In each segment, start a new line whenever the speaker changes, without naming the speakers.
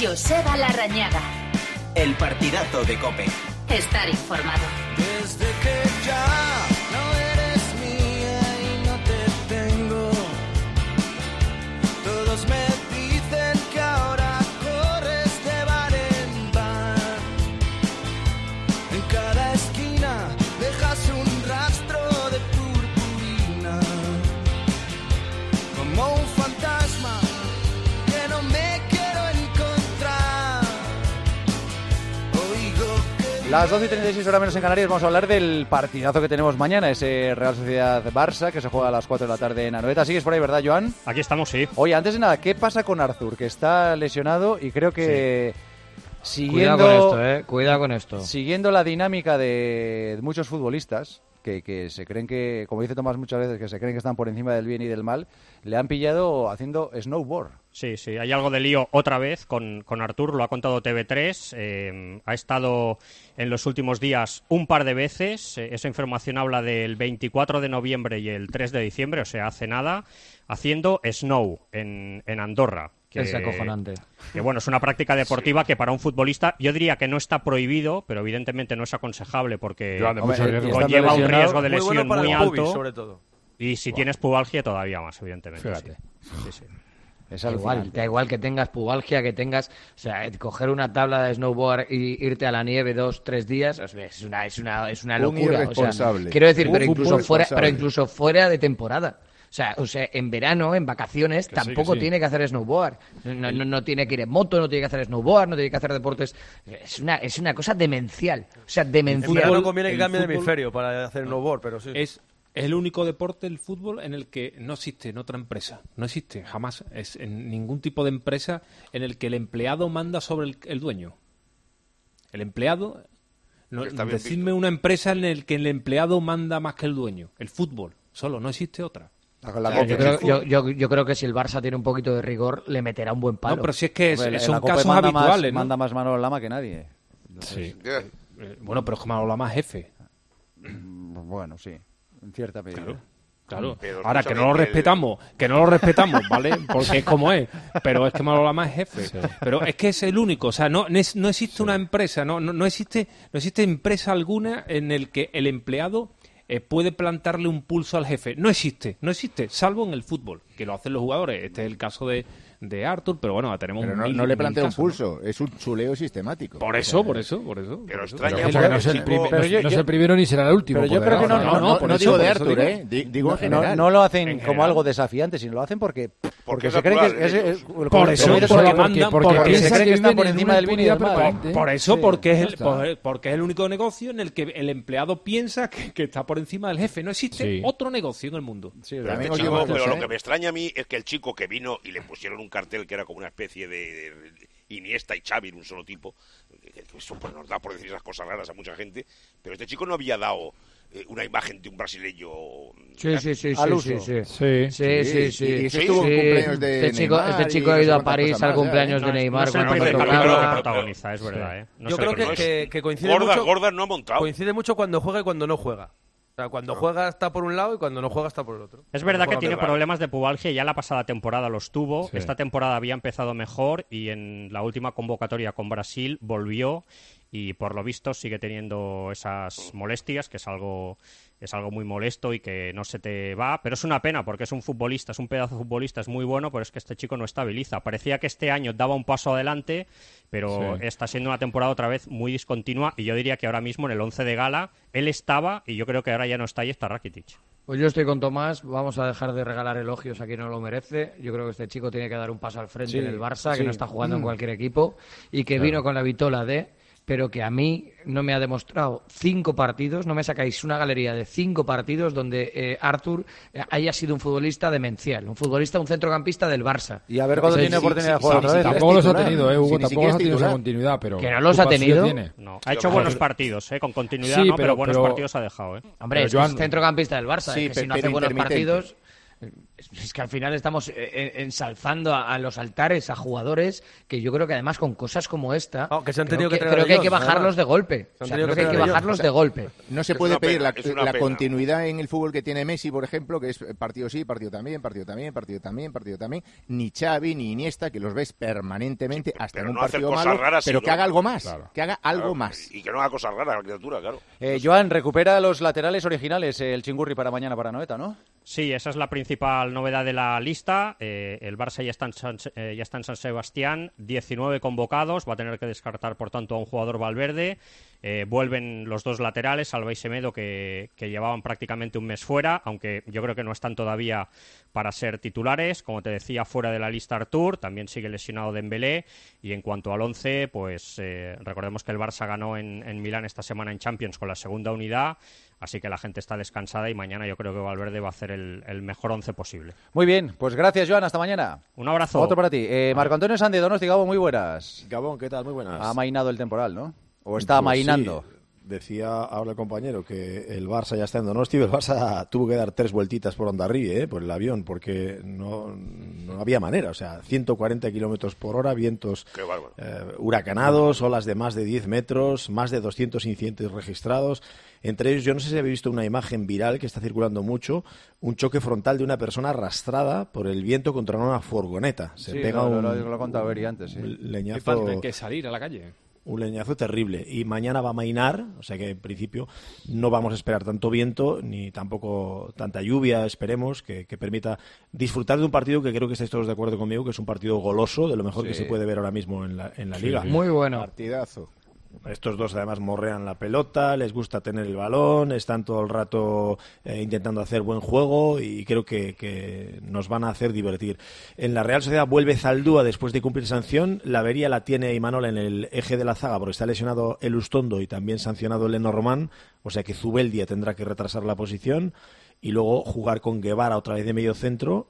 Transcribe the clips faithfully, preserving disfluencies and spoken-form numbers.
Joseba Larrañaga.
El partidazo de COPE.
Estar informado.
Desde que ya no eres mía y no te tengo, todos me dicen que ahora corres de bar en bar. En cada esquina dejas un rastro de purpurina, como un fantasma que no me quiero encontrar. Oigo que...
Las doce y treinta y seis horas menos en Canarias, vamos a hablar del partidazo que tenemos mañana, ese Real Sociedad-Barça, que se juega a las cuatro de la tarde en Anoeta. ¿Sigues por ahí, verdad, Joan?
Aquí estamos, sí.
Oye, antes de nada, ¿qué pasa con Arthur? Que está lesionado y creo que...
Sí.
Siguiendo,
Cuidado con esto, eh. Cuidado con esto.
Siguiendo la dinámica de muchos futbolistas, que, que se creen que, como dice Tomás muchas veces, que se creen que están por encima del bien y del mal, le han pillado haciendo snowboard.
Sí, sí, hay algo de lío otra vez con, con Artur, lo ha contado T V tres, eh, ha estado en los últimos días un par de veces, eh, esa información habla del veinticuatro de noviembre y el tres de diciembre, o sea, hace nada, haciendo snow en, en Andorra. Que,
es acojonante.
Que bueno, es una práctica deportiva sí. que para un futbolista, yo diría que no está prohibido, pero evidentemente no es aconsejable porque conlleva un riesgo de lesión muy, bueno muy alto. Pubis, sobre todo. Y si wow. tienes pubalgia todavía más, evidentemente.
Fíjate.
Sí. Sí, sí.
Es da igual, da igual que tengas pubalgia, que tengas, o sea, coger una tabla de snowboard y irte a la nieve dos, tres días, es una, es una, es una locura. O sea, quiero decir, pero incluso fuera, pero incluso fuera de temporada. O sea, o sea, en verano, en vacaciones, que tampoco sí, que sí. tiene que hacer snowboard. No, no, no tiene que ir en moto, no tiene que hacer snowboard, no tiene que hacer deportes. Es una, es una cosa demencial. O sea, demencial.
En verano conviene que cambie de hemisferio para hacer snowboard, pero sí.
Es el único deporte, el fútbol, en el que no existe en otra empresa. No existe, jamás. Es en ningún tipo de empresa en el que el empleado manda sobre el, el dueño. El empleado... No, decidme una empresa en la que el empleado manda más que el dueño. El fútbol, solo, no existe otra.
La yo, creo, yo, yo, yo creo que si el Barça tiene un poquito de rigor, le meterá un buen palo.
No, pero si es que es,
Hombre,
son casos
manda
habituales,
más,
¿no?
Manda más Manolo Lama que nadie.
Sí. Yeah. Bueno, pero es que Manolo Lama es jefe.
Bueno, sí, en cierta medida.
Claro. Claro. Pero ahora que no lo respetamos, que no lo respetamos, ¿vale? Porque es como es, pero es que Manolo Lama es jefe. Sí. Pero es que es el único, o sea, no, no existe sí. una empresa, no, no, no existe, no existe empresa alguna en el que el empleado eh, puede plantarle un pulso al jefe. No existe, no existe, salvo en el fútbol, que lo hacen los jugadores. Este es el caso de, de Arthur, pero bueno, tenemos
pero
un
no,
mil,
no le plantea un
casos,
pulso,
¿no?
Es un chuleo sistemático.
Por eso, o sea, por eso, por eso.
Pero
por eso.
extraña
pero
porque
no es el, prim
pero yo,
no
yo,
es el primero ni será el último.
Pero yo creo que no, no, no, no,
no, no digo de Arthur, ¿eh? Digo en general.
No, no lo hacen como algo desafiante, sino lo hacen porque porque se creen que es, es
por eso, porque mandan, porque
se creen que están por encima del bien y del mal.
Por eso, porque es el porque es el único negocio en el que el empleado piensa que, que está por encima del jefe. No existe sí. otro negocio en el mundo.
Sí, pero, este chico, pero lo que me extraña a mí es que el chico que vino y le pusieron un cartel que era como una especie de, de Iniesta y Xavi en un solo tipo, eso pues nos da por decir esas cosas raras a mucha gente, pero este chico no había dado eh, una imagen de un brasileño
sí sí sí
al
sí,
uso.
sí sí sí sí sí
y, y sí, estuvo sí. cumpleaños de
este chico
Neymar
este chico ha ido a París al cumpleaños
no,
de Neymar.
No es el primer capítulo que protagoniza, es verdad, ¿eh? No
yo creo que, que, que coincide
Gordas,
mucho
Gordas no ha montado.
Coincide mucho cuando juega y cuando no juega. O sea, cuando juega está por un lado y cuando no juega está por el otro.
Es verdad que tiene problemas de pubalgia, ya la pasada temporada los tuvo, sí. Esta temporada había empezado mejor y en la última convocatoria con Brasil volvió y por lo visto sigue teniendo esas molestias, que es algo es algo muy molesto y que no se te va, pero es una pena porque es un futbolista, es un pedazo de futbolista, es muy bueno, pero es que este chico no estabiliza. Parecía que este año daba un paso adelante, pero sí. está siendo una temporada otra vez muy discontinua y yo diría que ahora mismo en el once de gala él estaba y yo creo que ahora ya no está y está Rakitic.
Pues yo estoy con Tomás, vamos a dejar de regalar elogios a quien no lo merece. Yo creo que este chico tiene que dar un paso al frente sí, en el Barça, sí. que no está jugando mm. en cualquier equipo y que claro. vino con la vitola de... pero que a mí no me ha demostrado cinco partidos, no me sacáis una galería de cinco partidos donde eh, Arthur haya sido un futbolista demencial, un futbolista, un centrocampista del Barça.
Y a ver cuándo tiene oportunidad de jugar otra vez.
Tampoco los ha tenido, eh, Hugo, tampoco los ha tenido esa continuidad, pero...
¿Que no los ha tenido?
No, ha hecho buenos partidos, eh, con continuidad, sí, no, pero, pero buenos pero... partidos ha dejado, eh.
Hombre, es Joan... centrocampista del Barça,
sí,
eh, que
pero,
si no hace buenos partidos... Es que al final estamos eh, ensalzando a, a los altares, a jugadores que yo creo que además con cosas como esta,
no, que se han
creo,
tenido
que,
que,
creo que hay que
ellos,
bajarlos
además.
de golpe. O sea, creo que, que hay que bajarlos de golpe.
No se
Es
puede
una
pedir
pena,
la,
es una
la
pena.
continuidad en el fútbol que tiene Messi, por ejemplo, que es partido sí, partido también, partido también, partido también, partido también. Ni Xavi ni Iniesta, que los ves permanentemente hasta
pero
en un
no hacer
partido
cosas
malo,
raras,
pero
sino-
que haga algo más,
Claro.
que haga algo
Claro,
más.
Y que no haga cosas raras la criatura, claro.
Eh, Joan, recupera los laterales originales, eh, el Chingurri para mañana para Anoeta, ¿no?
Sí, esa es la principal novedad de la lista. Eh, el Barça ya está, en San, eh, ya está en San Sebastián, diecinueve convocados, va a tener que descartar, por tanto, a un jugador Valverde. Eh, vuelven los dos laterales, Alba y Semedo, que, que llevaban prácticamente un mes fuera, aunque yo creo que no están todavía para ser titulares. Como te decía, fuera de la lista Artur, también sigue lesionado Dembélé. Y en cuanto al once, pues eh, recordemos que el Barça ganó en, en Milán esta semana en Champions con la segunda unidad, así que la gente está descansada y mañana yo creo que Valverde va a hacer el, el mejor once posible.
Muy bien, pues gracias, Joan, hasta mañana.
Un abrazo.
Otro para ti. Eh, Marco Antonio Sanz de Donosti, Gabo, muy buenas.
Gabón, ¿qué tal? Muy buenas.
Ha amainado el temporal, ¿no? ¿O está
Pues
amainando?
sí. Decía ahora el compañero que el Barça ya está en Donosti. El Barça tuvo que dar tres vueltitas por Hondarribia, ¿eh? Por el avión, porque no, no había manera. O sea, ciento cuarenta kilómetros por hora, vientos eh, huracanados, olas de más de diez metros, más de doscientos incidentes registrados. Entre ellos, yo no sé si habéis visto una imagen viral que está circulando mucho, un choque frontal de una persona arrastrada por el viento contra una furgoneta. Se
Sí,
pega
lo,
un,
lo, lo, lo he contado Beri antes, sí.
un leñazo.
Hay falta que salir a la calle.
Un leñazo terrible. Y mañana va a mainar, o sea que en principio no vamos a esperar tanto viento ni tampoco tanta lluvia, esperemos, que, que permita disfrutar de un partido que creo que estáis todos de acuerdo conmigo, que es un partido goloso, de lo mejor
Sí.
que se puede ver ahora mismo en la, en la
Sí,
liga.
muy bueno.
Partidazo.
Estos dos además morrean la pelota, les gusta tener el balón, están todo el rato eh, intentando hacer buen juego y creo que, que nos van a hacer divertir. En la Real Sociedad vuelve Zaldúa después de cumplir sanción, la avería la tiene Imanol en el eje de la zaga porque está lesionado el Ustondo y también sancionado el Lenormand, o sea que Zubeldia tendrá que retrasar la posición y luego jugar con Guevara otra vez de medio centro.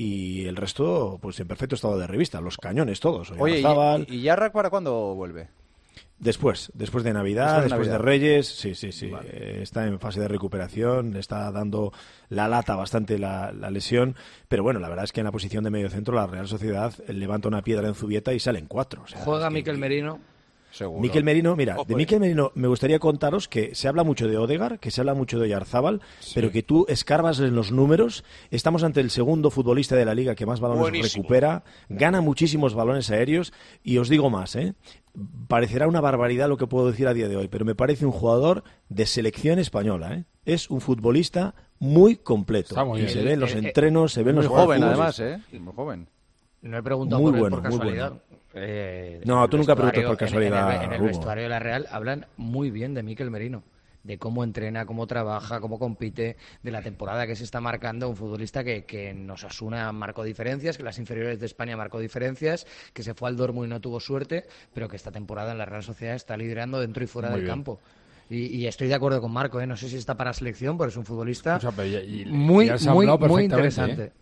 Y el resto, pues en perfecto estado de revista, los cañones todos.
Oye,
Oyarzabal,
¿y, y Yarrak para cuándo vuelve?
Después, después de Navidad,
Después de
después de,
Navidad.
Reyes, sí, sí, sí.
Vale.
Eh, está en fase de recuperación, le está dando la lata bastante la, la lesión, pero bueno, la verdad es que en la posición de medio centro la Real Sociedad levanta una piedra en Zubieta y salen cuatro. O sea,
Juega
es que-
Mikel Merino.
Seguro.
Mikel Merino, mira,
Ojo,
de
eh.
Mikel Merino me gustaría contaros que se habla mucho de Odegaard, que se habla mucho de Oyarzábal, pero que tú escarbas en los números, estamos ante el segundo futbolista de la liga que más balones
Buenísimo.
recupera, gana muchísimos balones aéreos y os digo más, ¿eh? Parecerá una barbaridad lo que puedo decir a día de hoy, pero me parece un jugador de selección española, ¿eh? Es un futbolista muy completo.
Está muy
y
bien.
se ve en los
Eh, eh,
entrenos, se ve en
Muy
los
joven,
juegos.
además, ¿eh? Muy joven.
No he preguntado
Muy
por, él
bueno,
por
muy
casualidad.
bueno.
Eh,
No,
en
tú
el
nunca preguntas
vestuario-
por casualidad,
En, el, en el
Hugo.
vestuario de la Real hablan muy bien de Mikel Merino, de cómo entrena, cómo trabaja, cómo compite, de la temporada que se está marcando, un futbolista que, que en Osasuna marcó diferencias, que en las inferiores de España marcó diferencias, que se fue al Dortmund y no tuvo suerte, pero que esta temporada en la Real Sociedad está liderando dentro y fuera
Muy
del
bien.
campo. Y, y estoy de acuerdo con Marco, ¿eh? No sé si está para selección, pero es un futbolista
O sea, pero ya- y-
muy,
y has
muy,
hablado
muy
perfectamente,
interesante.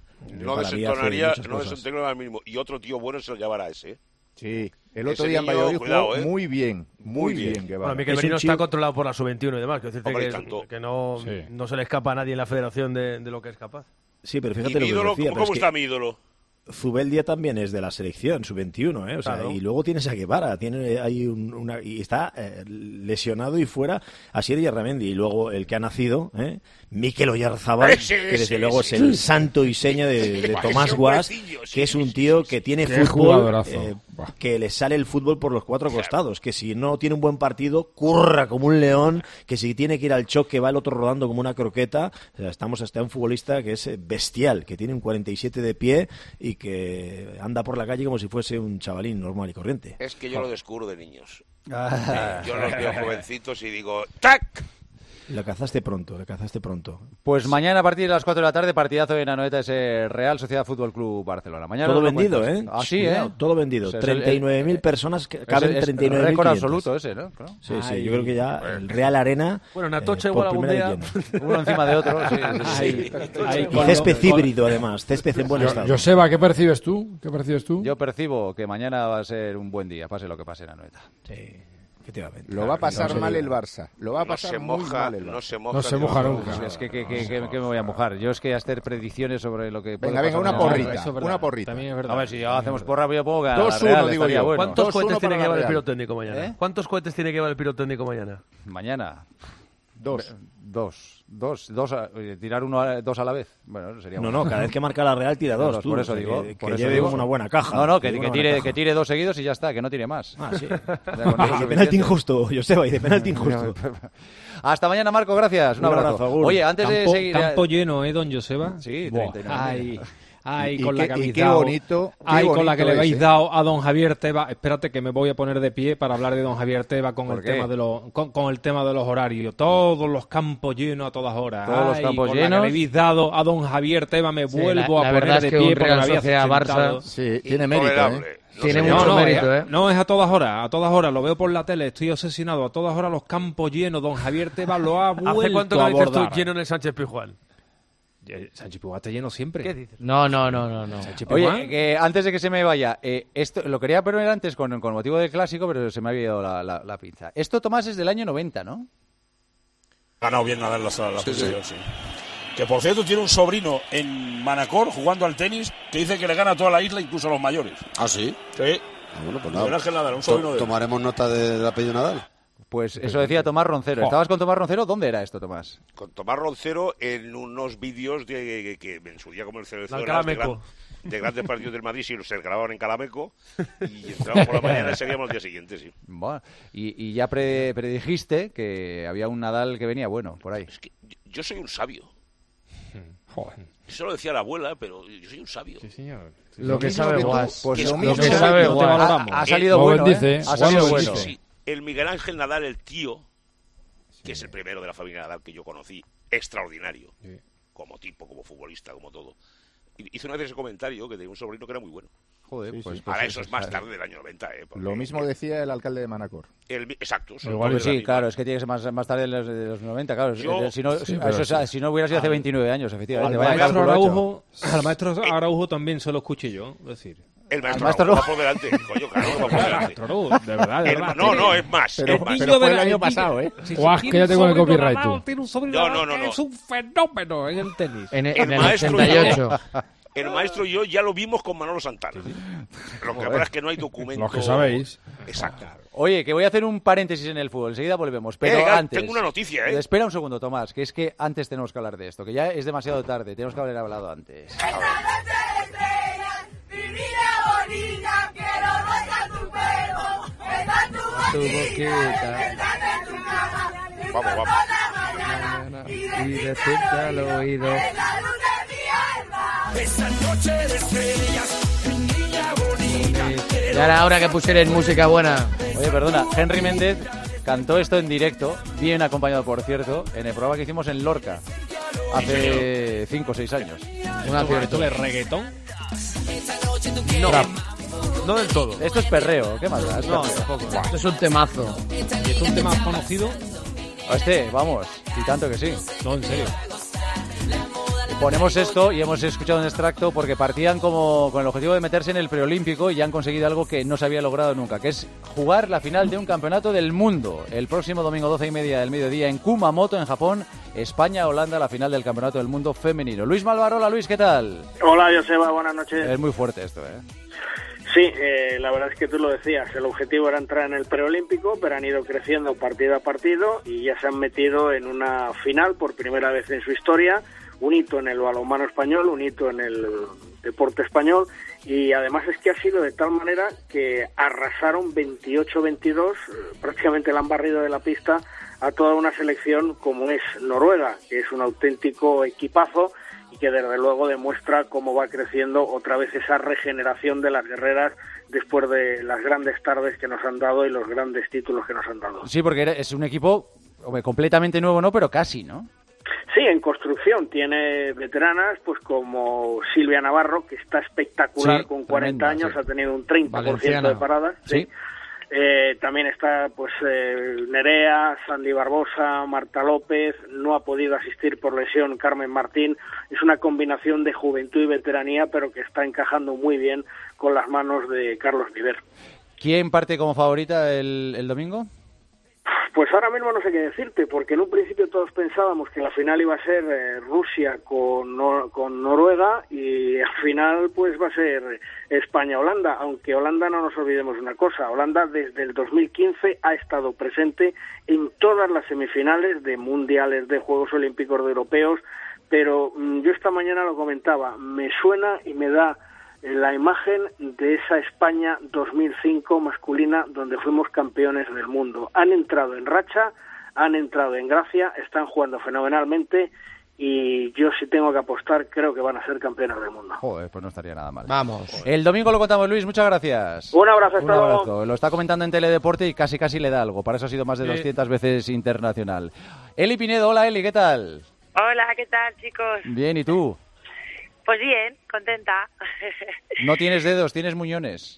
No
para mí hace
desentonaría,
muchas
no
cosas.
desentonaría al mismo. Y otro tío bueno es el Guevara ese, ¿eh?
Sí, el otro
Ese
día en
niño,
Valladolid
cuidado,
jugó
¿eh?
muy bien, muy,
Muy
bien.
bien.
que
Bueno,
va.
Mikel
Es un
Merino está
chico-
controlado por la sub veintiuno y demás. Quiero decirte
Hombre,
que,
tanto.
que no,
Sí.
no se le escapa a nadie en la federación de, de lo que es capaz.
Sí, pero
¿Y
fíjate
mi
lo que os
ídolo?
decía,
¿Cómo
pero es que-
está mi ídolo?
Zubeldia también es de la selección, sub veintiuno, ¿eh? O sea,
Claro.
y luego tienes a Guevara, tiene ahí un- una y está eh, lesionado y fuera Asier Yarramendi y luego el que ha nacido, ¿eh? Mikel Oyarzábal,
Ese,
que desde
ese,
luego
ese.
es el santo y seña de, de Tomás
Ese
Guas,
hombrecillo, sí,
que es un
sí,
tío
sí,
que tiene
Qué
fútbol,
jugadorazo.
eh,
Buah.
que le sale el fútbol por los cuatro costados, que si no tiene un buen partido curra como un león, que si tiene que ir al choque va el otro rodando como una croqueta. O sea, estamos hasta un futbolista que es eh, bestial, que tiene un cuarenta y siete de pie y que anda por la calle como si fuese un chavalín normal y corriente.
Es que yo lo descubro de niños.
Ah.
Yo los veo jovencitos y digo ¡tac!
Lo cazaste pronto, lo cazaste pronto.
Pues mañana a partir de las cuatro de la tarde, partidazo en Anoeta, ese Real Sociedad Fútbol Club Barcelona. Mañana
Todo
nos lo
vendido,
cuentas.
¿eh?
Ah, sí,
Cuidado,
¿eh?
todo vendido.
O sea, es el-
treinta y nueve mil personas, que
Es-
caben
es
treinta y nueve mil
récord
quinientos.
absoluto ese, ¿no? Claro.
Sí, sí,
Ay.
yo creo que ya el Real Arena
Bueno, en
eh,
Atocha
por
igual algún
primera
día.
vez lleno.
Uno encima de otro. Sí, sí, sí.
Ahí, ahí,
Y
cuando-
césped híbrido además, césped en buen
Yo-
estado.
Joseba, ¿qué percibes tú? ¿Qué percibes tú?
Yo percibo que mañana va a ser un buen día, pase lo que pase en Anoeta.
Sí. Efectivamente.
Lo va a pasar no mal el Barça. Lo va a pasar
no se
muy
moja,
mal el Barça.
No se moja,
no se moja nunca.
Es que, que, que, que, que me voy a mojar. Yo es que hacer predicciones sobre lo que...
Venga, venga, una porrita. Una porrita.
También es verdad.
A ver, si ya hacemos porra, yo pongo que a
dos
la Real
uno, digo
estaría
yo.
bueno.
¿Cuántos
dos
cohetes
uno
tiene
para
que llevar
la
el
Real.
pirotécnico mañana?
¿Eh?
¿Cuántos cohetes tiene que llevar el pirotécnico mañana?
Mañana.
Dos.
Dos. Dos. Dos a- oye, tirar uno a, dos a la vez. Bueno, sería
No,
bueno.
no, cada vez que marca la Real tira dos.
Dos,
tú,
por
o
eso
sea,
digo,
Que,
por
que
eso
lleve
digo.
una buena caja.
No, no, que,
lleve
que
una
tire,
buena
que
caja.
tire dos seguidos y ya está, que no tire más.
Ah, sí.
Ya con eso es
Y de penalti
suficiente.
injusto, Joseba, y de penalti injusto.
Hasta mañana, Marco, gracias. Un
Un
abrazo.
abrazo, Agur.
Oye, antes de
Campo,
seguir...
campo lleno, ¿eh, don Joseba?
Sí,
Buah,
treinta y nueve.
Ay, ay,
Y-
con
y
la
qué-
que
y
habéis
qué
dado.
bonito, qué
Ay, con la que
bonito
le
es,
habéis
¿eh?
dado a don Javier Tebas. Espérate que me voy a poner de pie para hablar de don Javier Tebas con
¿Por
el
qué?
tema de los con, con el tema de los horarios. Todos los campos llenos a todas horas.
Todos los
Ay,
campos
con la
llenos.
que le habéis dado a don Javier Tebas me
Sí,
vuelvo
la-
a
la
poner
verdad
de
es que
pie
un
porque
Real
me había
Sociedad
sentado.
Barça
Sí, tiene mérito, ¿eh?
Intolerable. No
Tiene
se
mucho
moja.
no,
mérito,
es,
¿eh?
no, es a todas horas, a todas horas, lo veo por la tele, estoy obsesionado, a todas horas los campos llenos, don Javier Tebas lo ha vuelto
¿Hace cuánto
a
que dices tú
abordar.
lleno en el Sánchez Pizjuán?
Eh, Sánchez Pizjuán está lleno siempre.
¿Qué dices?
No, no, no, no, no.
Sánchez Pizjuán.
Oye, que antes de que se me vaya, eh, esto lo quería poner antes con, con motivo del clásico, pero se me había ido la, la, la pinza. Esto, Tomás, es del año noventa, ¿no?
Ganado bien Nadal la, la sí, posesión, sí. sí. Que por cierto tiene un sobrino en Manacor jugando al tenis que dice que le gana a toda la isla, incluso a los mayores.
¿Ah, sí?
Sí.
Ah, bueno, pues
Miguel
nada.
Ángel Nadal, un sobrino de él.
Tomaremos nota de- del apellido Nadal.
Pues eso decía Tomás Roncero.
Oh.
¿Estabas con Tomás Roncero? ¿Dónde era esto, Tomás?
Con Tomás Roncero en unos vídeos de que, que en su día como el seleccionador de,
Calameco.
gran- de grandes partidos del Madrid, sí, se grababan en Calameco y entrábamos por la mañana y seguíamos al día siguiente, sí.
Bueno, y, y ya pre- predijiste que había un Nadal que venía bueno, por ahí.
Es que yo, yo soy un sabio.
Joder.
Eso lo decía la abuela, pero yo soy un sabio.
Sí, señor. Sí,
Lo que
mismo
sabe
que tú,
Guas.
pues
Que
lo
es-
mismo
lo que
que
sabe
yo.
Guas.
Ha,
valoramos.
ha salido
Buen
bueno,
dice,
¿eh? Ha
Juan
salido
lo
bueno.
dice.
Sí, el Miguel Ángel Nadal, el tío, que es el primero de la familia Nadal que yo conocí, extraordinario,
Sí.
como tipo, como futbolista, como todo. Y hizo una vez ese comentario que tenía un sobrino que era muy bueno.
Joder,
Sí,
pues,
sí.
pues
Ahora eso es más
¿sabes?
tarde del año noventa, ¿eh? Porque
Lo mismo decía el alcalde de Manacor.
el mi- exacto. son
Igual
todos
Pues
de la
sí,
misma.
claro, es que tiene que ser más, más tarde de los, de los noventa, claro.
Yo-
Eh, si, no,
Sí,
eso,
pero
es-
sí.
si no hubiera sido hace veintinueve años, efectivamente.
Al
Vaya
maestro
cálculo ha hecho.
Araujo, al maestro Araujo también se lo escuché yo, es decir.
El maestro,
maestro
Araujo
no.
va por delante. Coño, claro, va por delante.
Maestro Araujo, de verdad, de
El-
verdad.
no, no, es más.
Pero,
es más.
pero fue
de
el
la-
año
el
pasado, ¿eh?
Sí, sí,
Guau,
tiene
que ya
un
tengo el
sobrino
copyright,
Nadal,
tú.
tiene un sobrino
No,
Nadal
no, no,
que
no.
es un fenómeno en el tenis.
En,
El
en el
maestro
ochenta y ocho.
El maestro y yo ya lo vimos con Manolo Santana. Lo que pasa es que no hay documento.
Los que sabéis.
Exacto.
Oye, que voy a hacer un paréntesis en el fútbol, enseguida volvemos. Pero
Eh,
antes.
tengo una noticia, ¿eh?
Espera un segundo, Tomás, que es que antes tenemos que hablar de esto, que ya es demasiado tarde, tenemos que haber hablado antes.
Tu boquita.
Vamos, vamos.
Y decirte al oído. Y ahora, ahora que pusierais música buena.
Oye, perdona, Henry Méndez cantó esto en directo, bien acompañado, por cierto, en el programa que hicimos en Lorca hace cinco o seis años.
Un acierto.
¿Esto de reggaetón?
No,
Trap.
no del todo.
Esto es perreo, ¿qué más da? Es
No,
perreo.
tampoco.
Esto es un temazo.
¿Y es un tema conocido?
Este, vamos, y tanto que sí.
No, en serio.
Ponemos esto y hemos escuchado un extracto porque partían como con el objetivo de meterse en el preolímpico y ya han conseguido algo que no se había logrado nunca, que es jugar la final de un campeonato del mundo. El próximo domingo doce y media del mediodía en Kumamoto, en Japón, España-Holanda, la final del campeonato del mundo femenino. Luis Malvarola, Luis, ¿qué tal?
Hola, Joseba, buenas noches.
Es muy fuerte esto, ¿eh?
Sí, eh, la verdad es que tú lo decías, el objetivo era entrar en el preolímpico, pero han ido creciendo partido a partido y ya se han metido en una final por primera vez en su historia, un hito en el balonmano español, un hito en el deporte español, y además es que ha sido de tal manera que arrasaron veintiocho veintidós, prácticamente la han barrido de la pista a toda una selección como es Noruega, que es un auténtico equipazo y que desde luego demuestra cómo va creciendo otra vez esa regeneración de las guerreras después de las grandes tardes que nos han dado y los grandes títulos que nos han dado.
Sí, porque era- es un equipo hombre, completamente nuevo, ¿no? Pero casi, ¿no?
Sí, en construcción tiene veteranas pues como Silvia Navarro, que está espectacular
Sí,
con cuarenta
tremenda,
años,
sí.
ha tenido un treinta por ciento
Valenciana.
de paradas.
Sí.
Eh, también está pues eh, Nerea, Sandy Barbosa, Marta López, no ha podido asistir por lesión Carmen Martín. Es una combinación de juventud y veteranía, pero que está encajando muy bien con las manos de Carlos Viver.
¿Quién parte como favorita el, el domingo?
Pues ahora mismo no sé qué decirte, porque en un principio todos pensábamos que la final iba a ser eh, Rusia con, Nor- con Noruega y al final pues va a ser España-Holanda, aunque Holanda no nos olvidemos una cosa, Holanda desde el dos mil quince ha estado presente en todas las semifinales de mundiales, de Juegos Olímpicos, de Europeos, pero mmm, yo esta mañana lo comentaba, me suena y me da la imagen de esa España dos mil cinco masculina donde fuimos campeones del mundo. Han entrado en racha, han entrado en gracia, están jugando fenomenalmente y yo si tengo que apostar creo que van a ser campeones del mundo.
Joder, pues no estaría nada mal.
Vamos.
El domingo lo contamos, Luis, muchas gracias.
Un abrazo, hasta
Un abrazo.
luego.
Lo está comentando en Teledeporte y casi casi le da algo, para eso ha sido más de
Sí.
doscientas veces internacional. Eli Pinedo, hola Eli, ¿qué tal?
Hola, ¿qué tal, chicos?
Bien, ¿y tú?
Pues bien, contenta.
No tienes dedos, tienes muñones.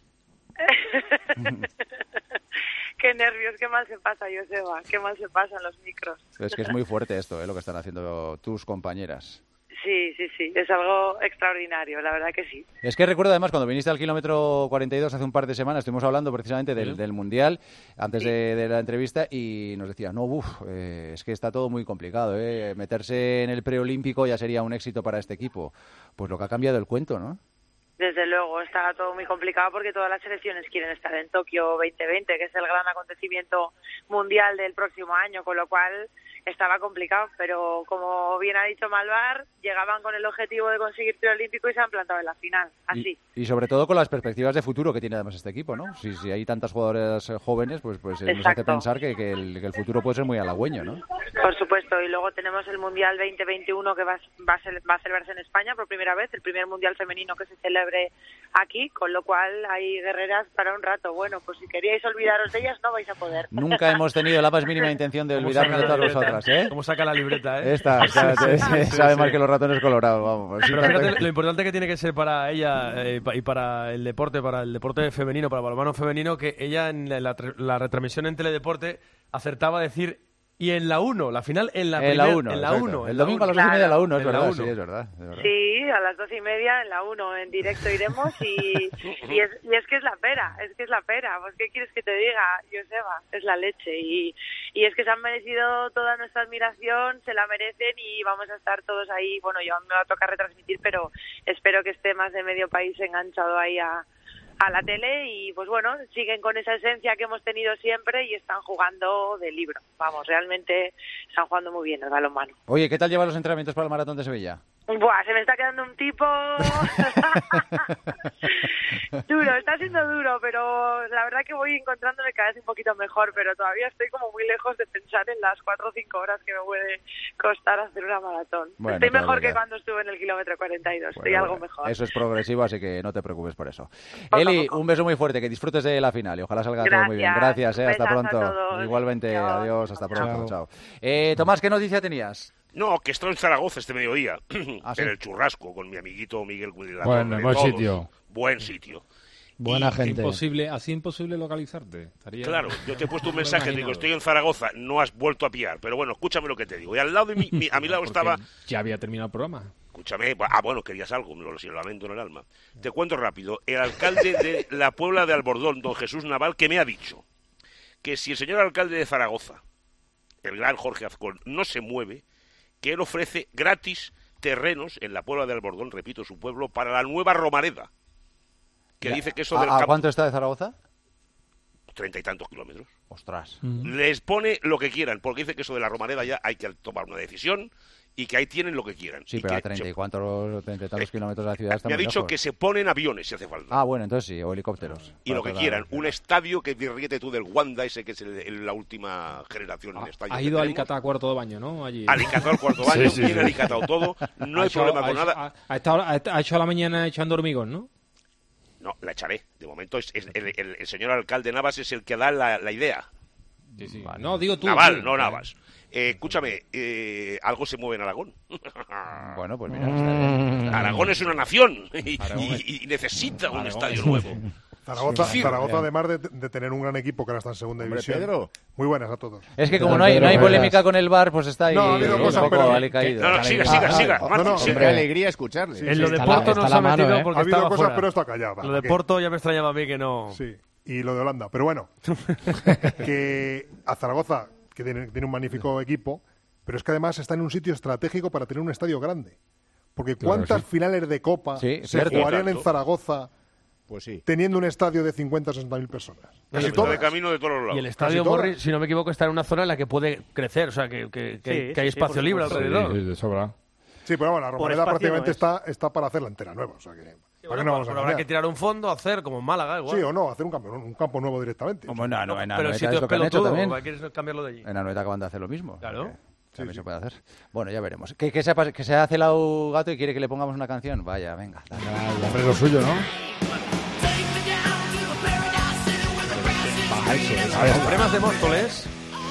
Qué nervios, qué mal se pasa, Joseba, qué mal se pasan los micros.
Es que es muy fuerte esto, ¿eh? Lo que están haciendo tus compañeras.
Sí, sí, sí, es algo extraordinario, la verdad que sí.
Es que recuerdo además cuando viniste al kilómetro cuarenta y dos hace un par de semanas, estuvimos hablando precisamente del,
Sí.
del Mundial antes de, de la entrevista y nos decías, no, uff, eh, es que está todo muy complicado, ¿eh? Meterse en el preolímpico ya sería un éxito para este equipo. Pues lo que ha cambiado el cuento, ¿no?
Desde luego, está todo muy complicado porque todas las selecciones quieren estar en Tokio veinte veinte, que es el gran acontecimiento mundial del próximo año, con lo cual estaba complicado, pero como bien ha dicho Malvar, llegaban con el objetivo de conseguir el olímpico y se han plantado en la final, así.
Y, y sobre todo con las perspectivas de futuro que tiene además este equipo, ¿no? Si, si hay tantas jugadoras eh, jóvenes, pues, pues eh, nos hace
Exacto.
pensar que, que, el, que el futuro puede ser muy halagüeño, ¿no?
Por supuesto, y luego tenemos el Mundial veinte veintiuno que va, va, a ser- va a celebrarse en España por primera vez, el primer Mundial femenino que se celebre aquí, con lo cual hay guerreras para un rato. Bueno, pues si queríais olvidaros de ellas no vais a poder.
Nunca hemos tenido la más mínima intención de
¿Cómo
olvidarnos
saca
de
la
todas
libreta?
vosotras, ¿eh?
¿Cómo saca la libreta, eh?
Esta, esta,
Sí, sí, sí,
sabe
sí,
más
sí.
que los ratones colorados, vamos.
Pero fíjate lo importante que tiene que ser para ella eh, pa- y para el deporte, para el deporte femenino, para el balonmano femenino, que ella en la, la, la retransmisión en Teledeporte acertaba a decir y en la uno, la final en la
En la
primer-
uno,
en la
exacto.
uno,
El
en la
domingo a
uno.
las doce y media a la uno, es
En la
verdad,
uno.
sí, es verdad, es verdad.
Sí, a las doce y media en la uno, en directo iremos y, y, es, y es que es la pera, es que es la pera. Pues ¿qué quieres que te diga, Joseba? Es la leche y, y es que se han merecido toda nuestra admiración, se la merecen y vamos a estar todos ahí. Bueno, yo me va a tocar retransmitir, pero espero que esté más de medio país enganchado ahí a, a la tele y pues bueno, siguen con esa esencia que hemos tenido siempre y están jugando de libro. Vamos, realmente están jugando muy bien el balonmano.
Oye, ¿qué tal llevan los entrenamientos para el Maratón de Sevilla?
Buah, se me está quedando un tipo duro, está siendo duro, pero la verdad que voy encontrándome cada vez un poquito mejor, pero todavía estoy como muy lejos de pensar en las cuatro o cinco horas que me puede costar hacer una maratón.
Bueno,
estoy mejor
todavía.
que cuando estuve en el kilómetro cuarenta y dos, estoy
Bueno,
algo
bueno,
mejor.
Eso es progresivo, así que no te preocupes por eso.
Poco a
Eli,
poco.
un beso muy fuerte, que disfrutes de la final y ojalá salga todo muy bien.
Gracias.
Gracias, eh, hasta
Besazo a
pronto.
todos.
Igualmente,
Chao.
adiós, hasta pronto,
Chao.
chao. Eh, Tomás, ¿qué noticia tenías?
No, que estoy en Zaragoza este mediodía,
¿Ah, sí?
en el Churrasco, con mi amiguito Miguel Cuidela.
Bueno, buen sitio.
Buen sitio.
Buena
Y-
gente.
Imposible, así imposible localizarte. Estaría-
Claro, yo te he puesto un
No me lo
mensaje,
he
digo,
imaginado.
estoy en Zaragoza, no has vuelto a pillar, pero bueno, escúchame lo que te digo. Y al lado de mí, mi- a mi lado
Porque
estaba,
Ya había terminado el programa.
escúchame, ah, bueno, querías algo, me lo, lo lamento en el alma. Te cuento rápido, el alcalde de la Puebla de Albordón, don Jesús Naval, que me ha dicho que si el señor alcalde de Zaragoza, el gran Jorge Azcón, no se mueve, que él ofrece gratis terrenos en la Puebla de Albordón, repito, su pueblo, para la nueva Romareda. Que
Ya.
dice que eso
¿A,
del
a
campo,
cuánto está de Zaragoza?
treinta y tantos kilómetros.
Ostras.
Les pone lo que quieran, porque dice que eso de la Romareda ya hay que tomar una decisión y que ahí tienen lo que quieran.
Sí,
Y
pero
que
a treinta y
se-
cuantos, treinta y tantos kilómetros de la ciudad está
me ha
muy
dicho
lejos.
que se ponen aviones si hace falta.
Ah, bueno, entonces sí, o helicópteros.
y
para
lo que
trasladar.
quieran. Un estadio que ríete tú del Wanda, ese que es el- el- la última generación en estadio.
Ha
que
ido a
tenemos.
Alicatá a cuarto de baño, ¿no? Allí.
Alicatado al cuarto
Sí,
baño,
sí,
bien
sí.
alicatado todo, no
Ha
hay
hecho-
problema
ha
con
hecho-
nada.
Ha, ha estado- ha hecho a la mañana echando hormigón, ¿no?
No, la echaré. De momento es, es- el, el- el señor alcalde Navas es el que da la, la idea.
Sí, sí. No, digo tú.
Naval,
tú.
no Navas. Eh, escúchame, eh, algo se mueve en Aragón.
Bueno, pues mira, está bien.
Aragón es una nación y,
Aragón es-
y- y necesita un
Aragón
estadio
es-
nuevo.
Zaragoza,
Sí.
Zaragoza además de, de tener un gran equipo que ahora está en segunda
Hombre,
división.
Pedro.
Muy buenas a todos.
Es que como no hay, no hay polémica con el bar, pues está ahí
No, ha habido
un
cosas,
poco
pero-
alicaído.
No, no, siga, siga, siga.
No,
Martín,
no,
siga.
qué alegría escucharle.
Sí,
En lo
sí.
de
Está la-
Porto no
está
se ha
la mano,
metido
¿eh?
porque
Ha habido
estaba
cosas,
fuera.
pero esto ha callado.
Lo de
que-
Porto ya me extrañaba a mí que no...
Sí, y lo de Holanda. Pero bueno, que a Zaragoza, que tiene, tiene un magnífico equipo, pero es que además está en un sitio estratégico para tener un estadio grande. Porque ¿cuántas
claro, sí.
finales de Copa
sí,
se
cierto,
jugarían
exacto.
en Zaragoza
pues sí.
teniendo un estadio de cincuenta o sesenta mil personas?
Casi todo de camino de todos los lados.
Y el estadio Morris, si no me equivoco, está en una zona en la que puede crecer, o sea, que, que, que,
Sí,
que hay
sí,
espacio
sí,
libre
por
alrededor.
Sí, de sobra.
Sí, pero bueno, la
Por
Romareda
espacio
prácticamente
no es.
está, está para hacer la entera nueva. O sea que,
Sí,
¿para
bueno,
qué no vamos a
pero habrá
cambiar?
que tirar un fondo, hacer como en Málaga, igual.
Sí o no, hacer un campo, un campo nuevo directamente.
Como no, no, en
pero el
Anoeta
sitio
es
es
lo que han hecho
pelotudo,
también.
¿para qué quieres cambiarlo de allí?
En Anoeta acaban de hacer lo mismo.
Claro.
Eh, También
Sí,
se
sí.
puede hacer. Bueno, ya veremos. ¿Que, que, se, ha, pas- que se ha celado Gato y quiere que le pongamos una canción? Vaya, venga. Dale.
El hombre es lo suyo, ¿no?
Problemas de Móstoles.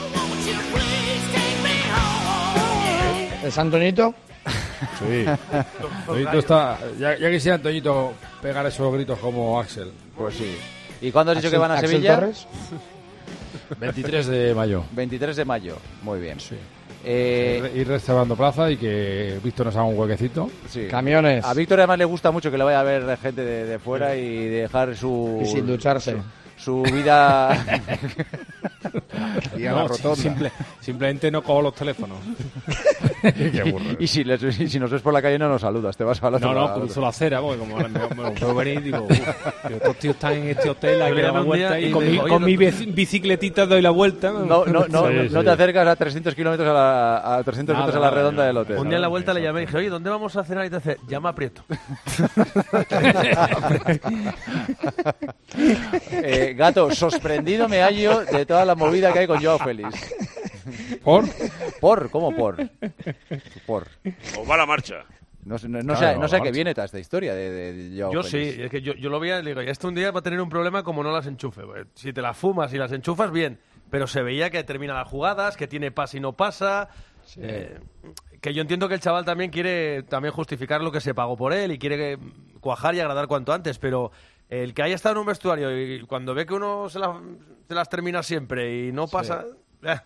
¿El Santonito?
Sí. Toñito está... Ya, ya quisiera Toñito pegar esos gritos como Axel.
Pues sí. ¿Y cuándo has dicho que
Axel-
van a
Axel
Sevilla?
Torres.
veintitrés de mayo.
veintitrés de mayo. Muy bien.
Sí.
Eh,
Ir reservando plaza y que Víctor nos haga un huequecito.
sí.
Camiones.
A Víctor además le gusta mucho que le vaya a ver gente de, de fuera y dejar su...
Y sin ducharse.
Su, su vida...
Y a
No,
la rotonda.
Simple- simplemente no cojo los teléfonos.
Qué burro.
y si, les- y si nos ves por la calle no nos saludas, te vas a la
No,
otra-
no,
al
cruzo
otro.
la acera, porque como me, me lo puedo venir y digo, "Uf, tío, estos tíos están en este hotel, hay
Yo
que
le
dar la
llamé un día
vuelta
y
y con,
me
mi,
dijo,
con
"Oye,
mi
no-
bici- bicicletita doy la vuelta".
No, no, no,
Sí,
no
sí.
te acercas a trescientos kilómetros a la, a trescientos
Nada,
metros a la
nada,
redonda
nada.
del hotel.
Un día en la vuelta le llamé y dije, oye, ¿dónde vamos a cenar? Y te dice, llama a Prieto.
Eh, Gato, sorprendido me hallo de toda la movida que hay con Joao Félix.
¿Por?
¿Por? ¿Cómo por? Por.
O va la marcha.
No, sé- no, no
Claro,
sé, no sé a qué
marcha.
viene toda esta historia de, de Joao
Yo
Félix.
sí, es que yo, yo lo veía y le digo, y esto un día va a tener un problema como no las enchufe. Pues, si te las fumas y las enchufas, bien. Pero se veía que termina las jugadas, que tiene pase y no pasa. Eh, que yo entiendo que el chaval también quiere también justificar lo que se pagó por él y quiere que- cuajar y agradar cuanto antes, pero el que haya estado en un vestuario y cuando ve que uno se, la- se las termina siempre y no pasa... eh,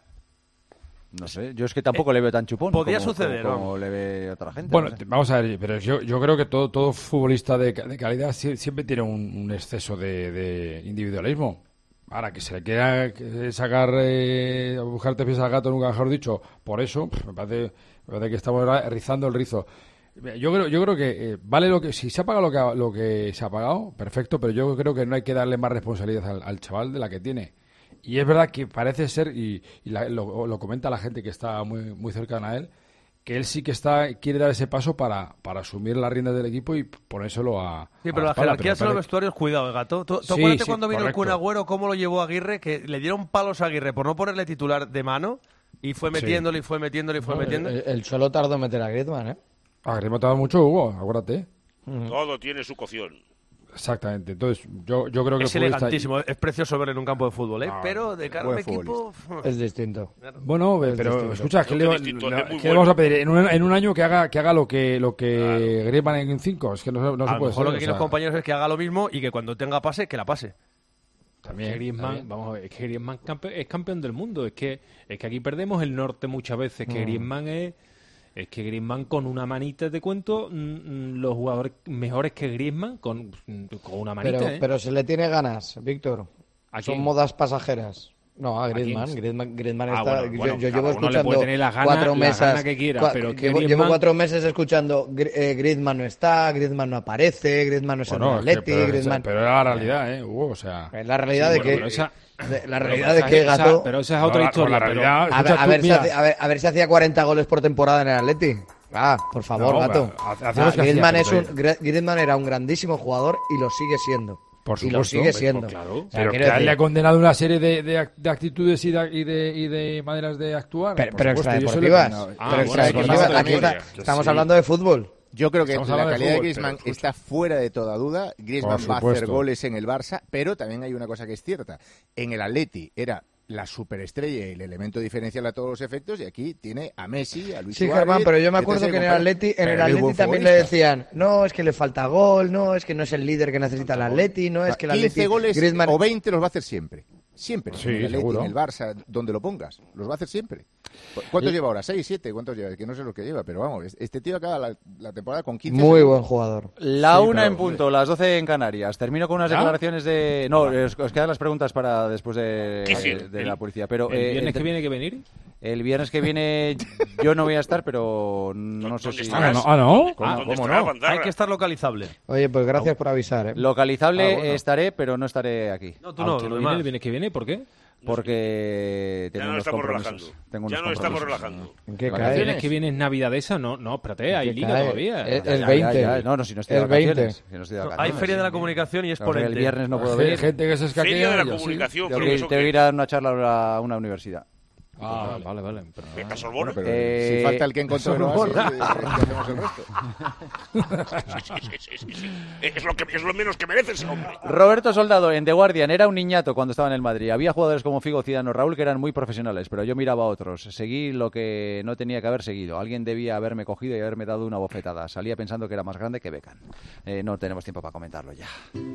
No sé, yo es que tampoco le veo tan chupón.
podía
como,
suceder,
como,
¿no?
como le ve otra gente.
Bueno,
no sé.
vamos a ver, pero yo, yo creo que todo, todo futbolista de, ca- de calidad sie- siempre tiene un, un exceso de, de individualismo. Ahora, que se le quiera eh, sacar, eh, buscarte pies al gato, nunca mejor dicho, por eso, pff, me parece, me parece que estamos ra- rizando el rizo. Yo creo, yo creo que eh, vale lo que, si se ha pagado lo que, ha- lo que se ha pagado, perfecto, pero yo creo que no hay que darle más responsabilidad al, al chaval de la que tiene. Y es verdad que parece ser, y, y la- lo, lo comenta la gente que está muy, muy cercana a él, que él sí que está quiere dar ese paso para, para asumir las riendas del equipo y ponérselo a.
Sí,
a
pero la
espalda,
jerarquía
pero
de los
parece-
vestuarios, cuidado, eh, gato. ¿Tú, tú
Sí,
acuérdate
sí,
cuando vino
correcto.
el Kun Agüero, cómo lo llevó Aguirre? Que le dieron palos a Aguirre por no ponerle titular de mano y fue metiéndole y fue metiéndole y fue
No,
metiendo.
el, el Cholo tardó en meter a Griezmann, ¿eh?
A Griezmann te ha dado mucho, Hugo, acuérdate.
Todo tiene su cocción.
Exactamente. Entonces, yo, yo creo que
Es
el futbolista-
elegantísimo, es precioso verlo en un campo de fútbol, ¿eh?
Ah,
pero de cara a un
buen
equipo...
Es distinto.
Bueno,
Es
pero
distinto.
escucha, ¿qué,
Creo
le,
que
va-
es distinto,
le-
es muy
qué le
bueno.
vamos a pedir? En un, en un año que haga que haga lo que lo que Griezmann en cinco. Es que no, se- no
a
se
lo
puede
mejor lo
ser,
que
o
quieren los
sea,
compañeros es que haga lo mismo y que cuando tenga pase, que la pase.
También,
Es que Griezmann,
también.
vamos a ver, es que Griezmann campe- es campeón del mundo. Es que, es que aquí perdemos el norte muchas veces. Que
Mm.
Griezmann es. Es que Griezmann con una manita, te cuento, mm, mm, los jugadores mejores que Griezmann con, mm, con una manita.
Pero,
¿eh?
pero se le tiene ganas, Víctor.
¿A
Son
quién?
modas pasajeras. No, a
¿A
Griezmann.
quién?
Griezmann, Griezmann
Ah,
está...
bueno, bueno,
yo, yo
cada
llevo
uno le
escuchando
puede tener las ganas-
cuatro
las
meses...
ganas que quiera,
cua-
pero es que
llevo, llevo
Griezmann-
cuatro meses escuchando Gri- eh, Griezmann no está, Griezmann no aparece, Griezmann no es en
Bueno,
el
es que-
Atleti,
pero,
Griezmann...
pero era la realidad, ¿eh, Hugo? O sea,
Es la realidad
Sí,
de
bueno,
que...
pero esa-
de- la
pero
realidad de
esa-
que
esa-
Gato...
Pero esa es
No,
otra
la-
historia.
la
pero-
realidad-
A ver,
escucha,
a,
tú,
ver si
mira.
hace- a, ver, a ver si hacía cuarenta goles por temporada en el Atleti. Ah, por favor,
No,
Gato.
ha- hace
Ah,
los que
Griezmann,
hacía,
es un,
pero-
Gre- Griezmann era un grandísimo jugador y lo sigue siendo.
por
y lo
supuesto.
sigue
pues,
siendo.
pues, claro.
O sea,
Pero
quiero
que a él
decir-
le ha condenado una serie de, de, ac- de actitudes y de, y, de, y de maneras de actuar.
Pero,
por
pero
supuesto, y eso le he
extradeportivas.
condenado.
Ah,
pero
bueno,
extradeportivas.
sí,
Aquí
sí,
está-
sí.
estamos
Sí.
hablando de fútbol.
Yo creo que
Estamos
la
hablando de
calidad de
fútbol,
Griezmann
pero,
está fuera de toda duda. Griezmann
Por
va a hacer
supuesto.
goles en el Barça, pero también hay una cosa que es cierta. En el Atleti era la superestrella y el elemento diferencial a todos los efectos, y aquí tiene a Messi, a Luis
Sí,
Suárez,
Germán, pero yo me
etcétera,
acuerdo que en el
compadre.
Atleti, en
Pero
el
es
Atleti
buen
también le
futbolista.
decían, no, es que le falta gol, no, es que no es el líder que necesita el Atleti, no, es que el
quince
Atleti...
goles
Griezmann...
o veinte los va a hacer siempre. Siempre.
Sí,
en el Atleti,
seguro.
en el Barça, donde lo pongas. Los va a hacer siempre. ¿Cuántos
Y-
lleva ahora? ¿Seis, siete? ¿Cuántos lleva? Que no sé lo que lleva, pero vamos, este tío acaba la, la temporada con quince.
Muy
segundos.
buen jugador.
La
Sí,
una
claro,
en punto, las doce en Canarias. Termino con unas
¿Ya?
declaraciones de... No, os, os quedan las preguntas para después de, de, de la publicidad. Pero,
¿El
eh,
viernes
eh,
que viene hay que venir?
El viernes que viene yo no voy a estar, pero no sé si...
Ah, no, ah, ¿no?
¿Cómo,
Ah,
cómo no?
Hay que estar localizable.
Oye, pues gracias por avisar, ¿eh?
Localizable
Ah, bueno.
estaré, pero no estaré aquí.
No, tú no,
Aunque no
lo
viene
demás.
el viernes que viene, ¿por qué?
Porque tengo
Ya no
unos
estamos
compromisos.
relajando.
Tengo
Ya
unos
no estamos
compromisos.
relajando.
¿En qué
¿El
cae?
viernes que viene es Navidad esa? No, no, espérate, hay
¿Qué
liga
cae?
todavía.
Es-
Ya,
es
ya,
veinte.
ya, ya. No, no, si no estoy de
Es veinte.
vacaciones. Si no estoy de
Hay
vacaciones.
Feria de la Comunicación y es por
El
ente.
viernes no puedo
Hay
venir.
gente que se escaquea.
Feria de la
yo sí.
comunicación,
Tengo
pero
que,
eso
tengo que
qué?
ir a una charla a una universidad.
Ah, vale, vale. Pero,
¿A Sorbona?
Bueno, pero
Eh,
si falta el que encontró el oasis,
Sorbona.
eh, ¿qué hacemos el resto?
Sí, sí, sí, sí, sí. Es lo, que, es lo menos que merece ese hombre.
Roberto Soldado en The Guardian era un niñato cuando estaba en el Madrid. Había jugadores como Figo, Zidane o Raúl que eran muy profesionales, pero yo miraba a otros. Seguí lo que no tenía que haber seguido. Alguien debía haberme cogido y haberme dado una bofetada. Salía pensando que era más grande que Beckham. Eh, no tenemos tiempo para comentarlo ya.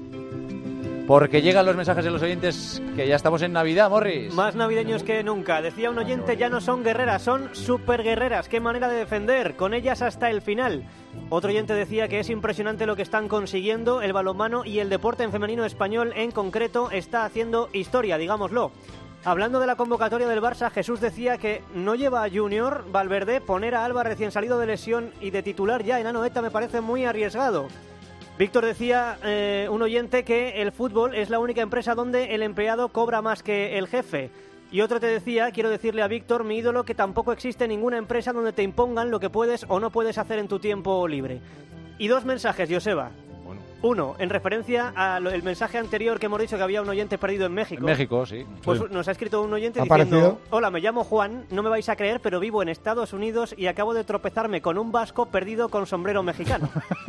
Porque llegan los mensajes de los oyentes que ya estamos en Navidad, Morris.
Más navideños que nunca. Decía un oyente, ya no son guerreras, son super guerreras. Qué manera de defender, con ellas hasta el final. Otro oyente decía que es impresionante lo que están consiguiendo. El balonmano y el deporte en femenino español en concreto está haciendo historia, digámoslo. Hablando de la convocatoria del Barça, Jesús decía que no lleva a Junior Valverde. Poner a Alba recién salido de lesión y de titular ya en Anoeta me parece muy arriesgado. Víctor decía, eh, un oyente, que el fútbol es la única empresa donde el empleado cobra más que el jefe. Y otro te decía, quiero decirle a Víctor, mi ídolo, que tampoco existe ninguna empresa donde te impongan lo que puedes o no puedes hacer en tu tiempo libre. Y dos mensajes, Joseba. Uno, en referencia al mensaje anterior que hemos dicho que había un oyente perdido en México.
En México, sí.
Pues
Sí.
nos ha escrito un oyente
¿Ha
diciendo,
aparecido?
hola, me llamo Juan, no me vais a creer, pero vivo en Estados Unidos y acabo de tropezarme con un vasco perdido con sombrero mexicano.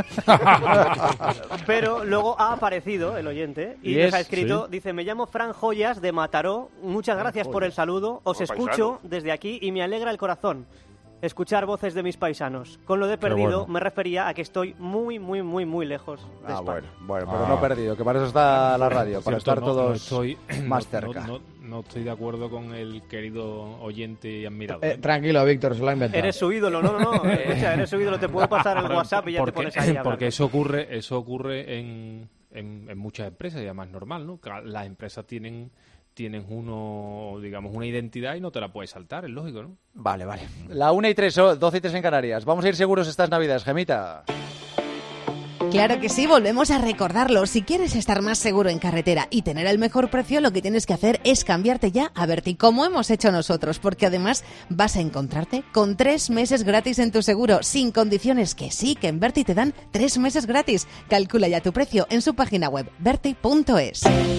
Pero luego ha aparecido el oyente y,
Y
nos
es-
ha escrito,
sí.
dice, me llamo Fran Joyas de Mataró, muchas gracias por el saludo, os
Por
escucho
paisano.
desde aquí y me alegra el corazón escuchar voces de mis paisanos. Con lo de perdido
bueno.
me refería a que estoy muy, muy, muy, muy lejos de
Ah,
España.
bueno, bueno, pero
Ah.
no perdido, que para eso está la radio, para
Cierto,
estar
no,
todos
no estoy,
más
no-
cerca.
No, no- no estoy de acuerdo con el querido oyente y admirador.
Eh, tranquilo, Víctor, se lo ha inventado.
Eres su ídolo, no, no, no, escucha, eres su ídolo, te puedo pasar el WhatsApp y ya
porque,
te pones ahí a hablar.
porque eso ocurre, eso ocurre en, en, en muchas empresas y además es normal, ¿no? Que las empresas tienen tienen uno, digamos, una identidad y no te la puedes saltar, es lógico, ¿no?
Vale, vale. La una y tres, oh, doce y tres en Canarias. Vamos a ir seguros estas Navidades, Gemita.
Claro que sí, volvemos a recordarlo. Si quieres estar más seguro en carretera y tener el mejor precio, lo que tienes que hacer es cambiarte ya a Berti, como hemos hecho nosotros, porque además vas a encontrarte con tres meses gratis en tu seguro, sin condiciones, que sí, que en Berti te dan tres meses gratis. Calcula ya tu precio en su página web, berti punto es.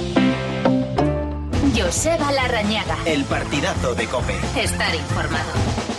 Joseba Larrañaga.
El partidazo de COPE.
Estar informado.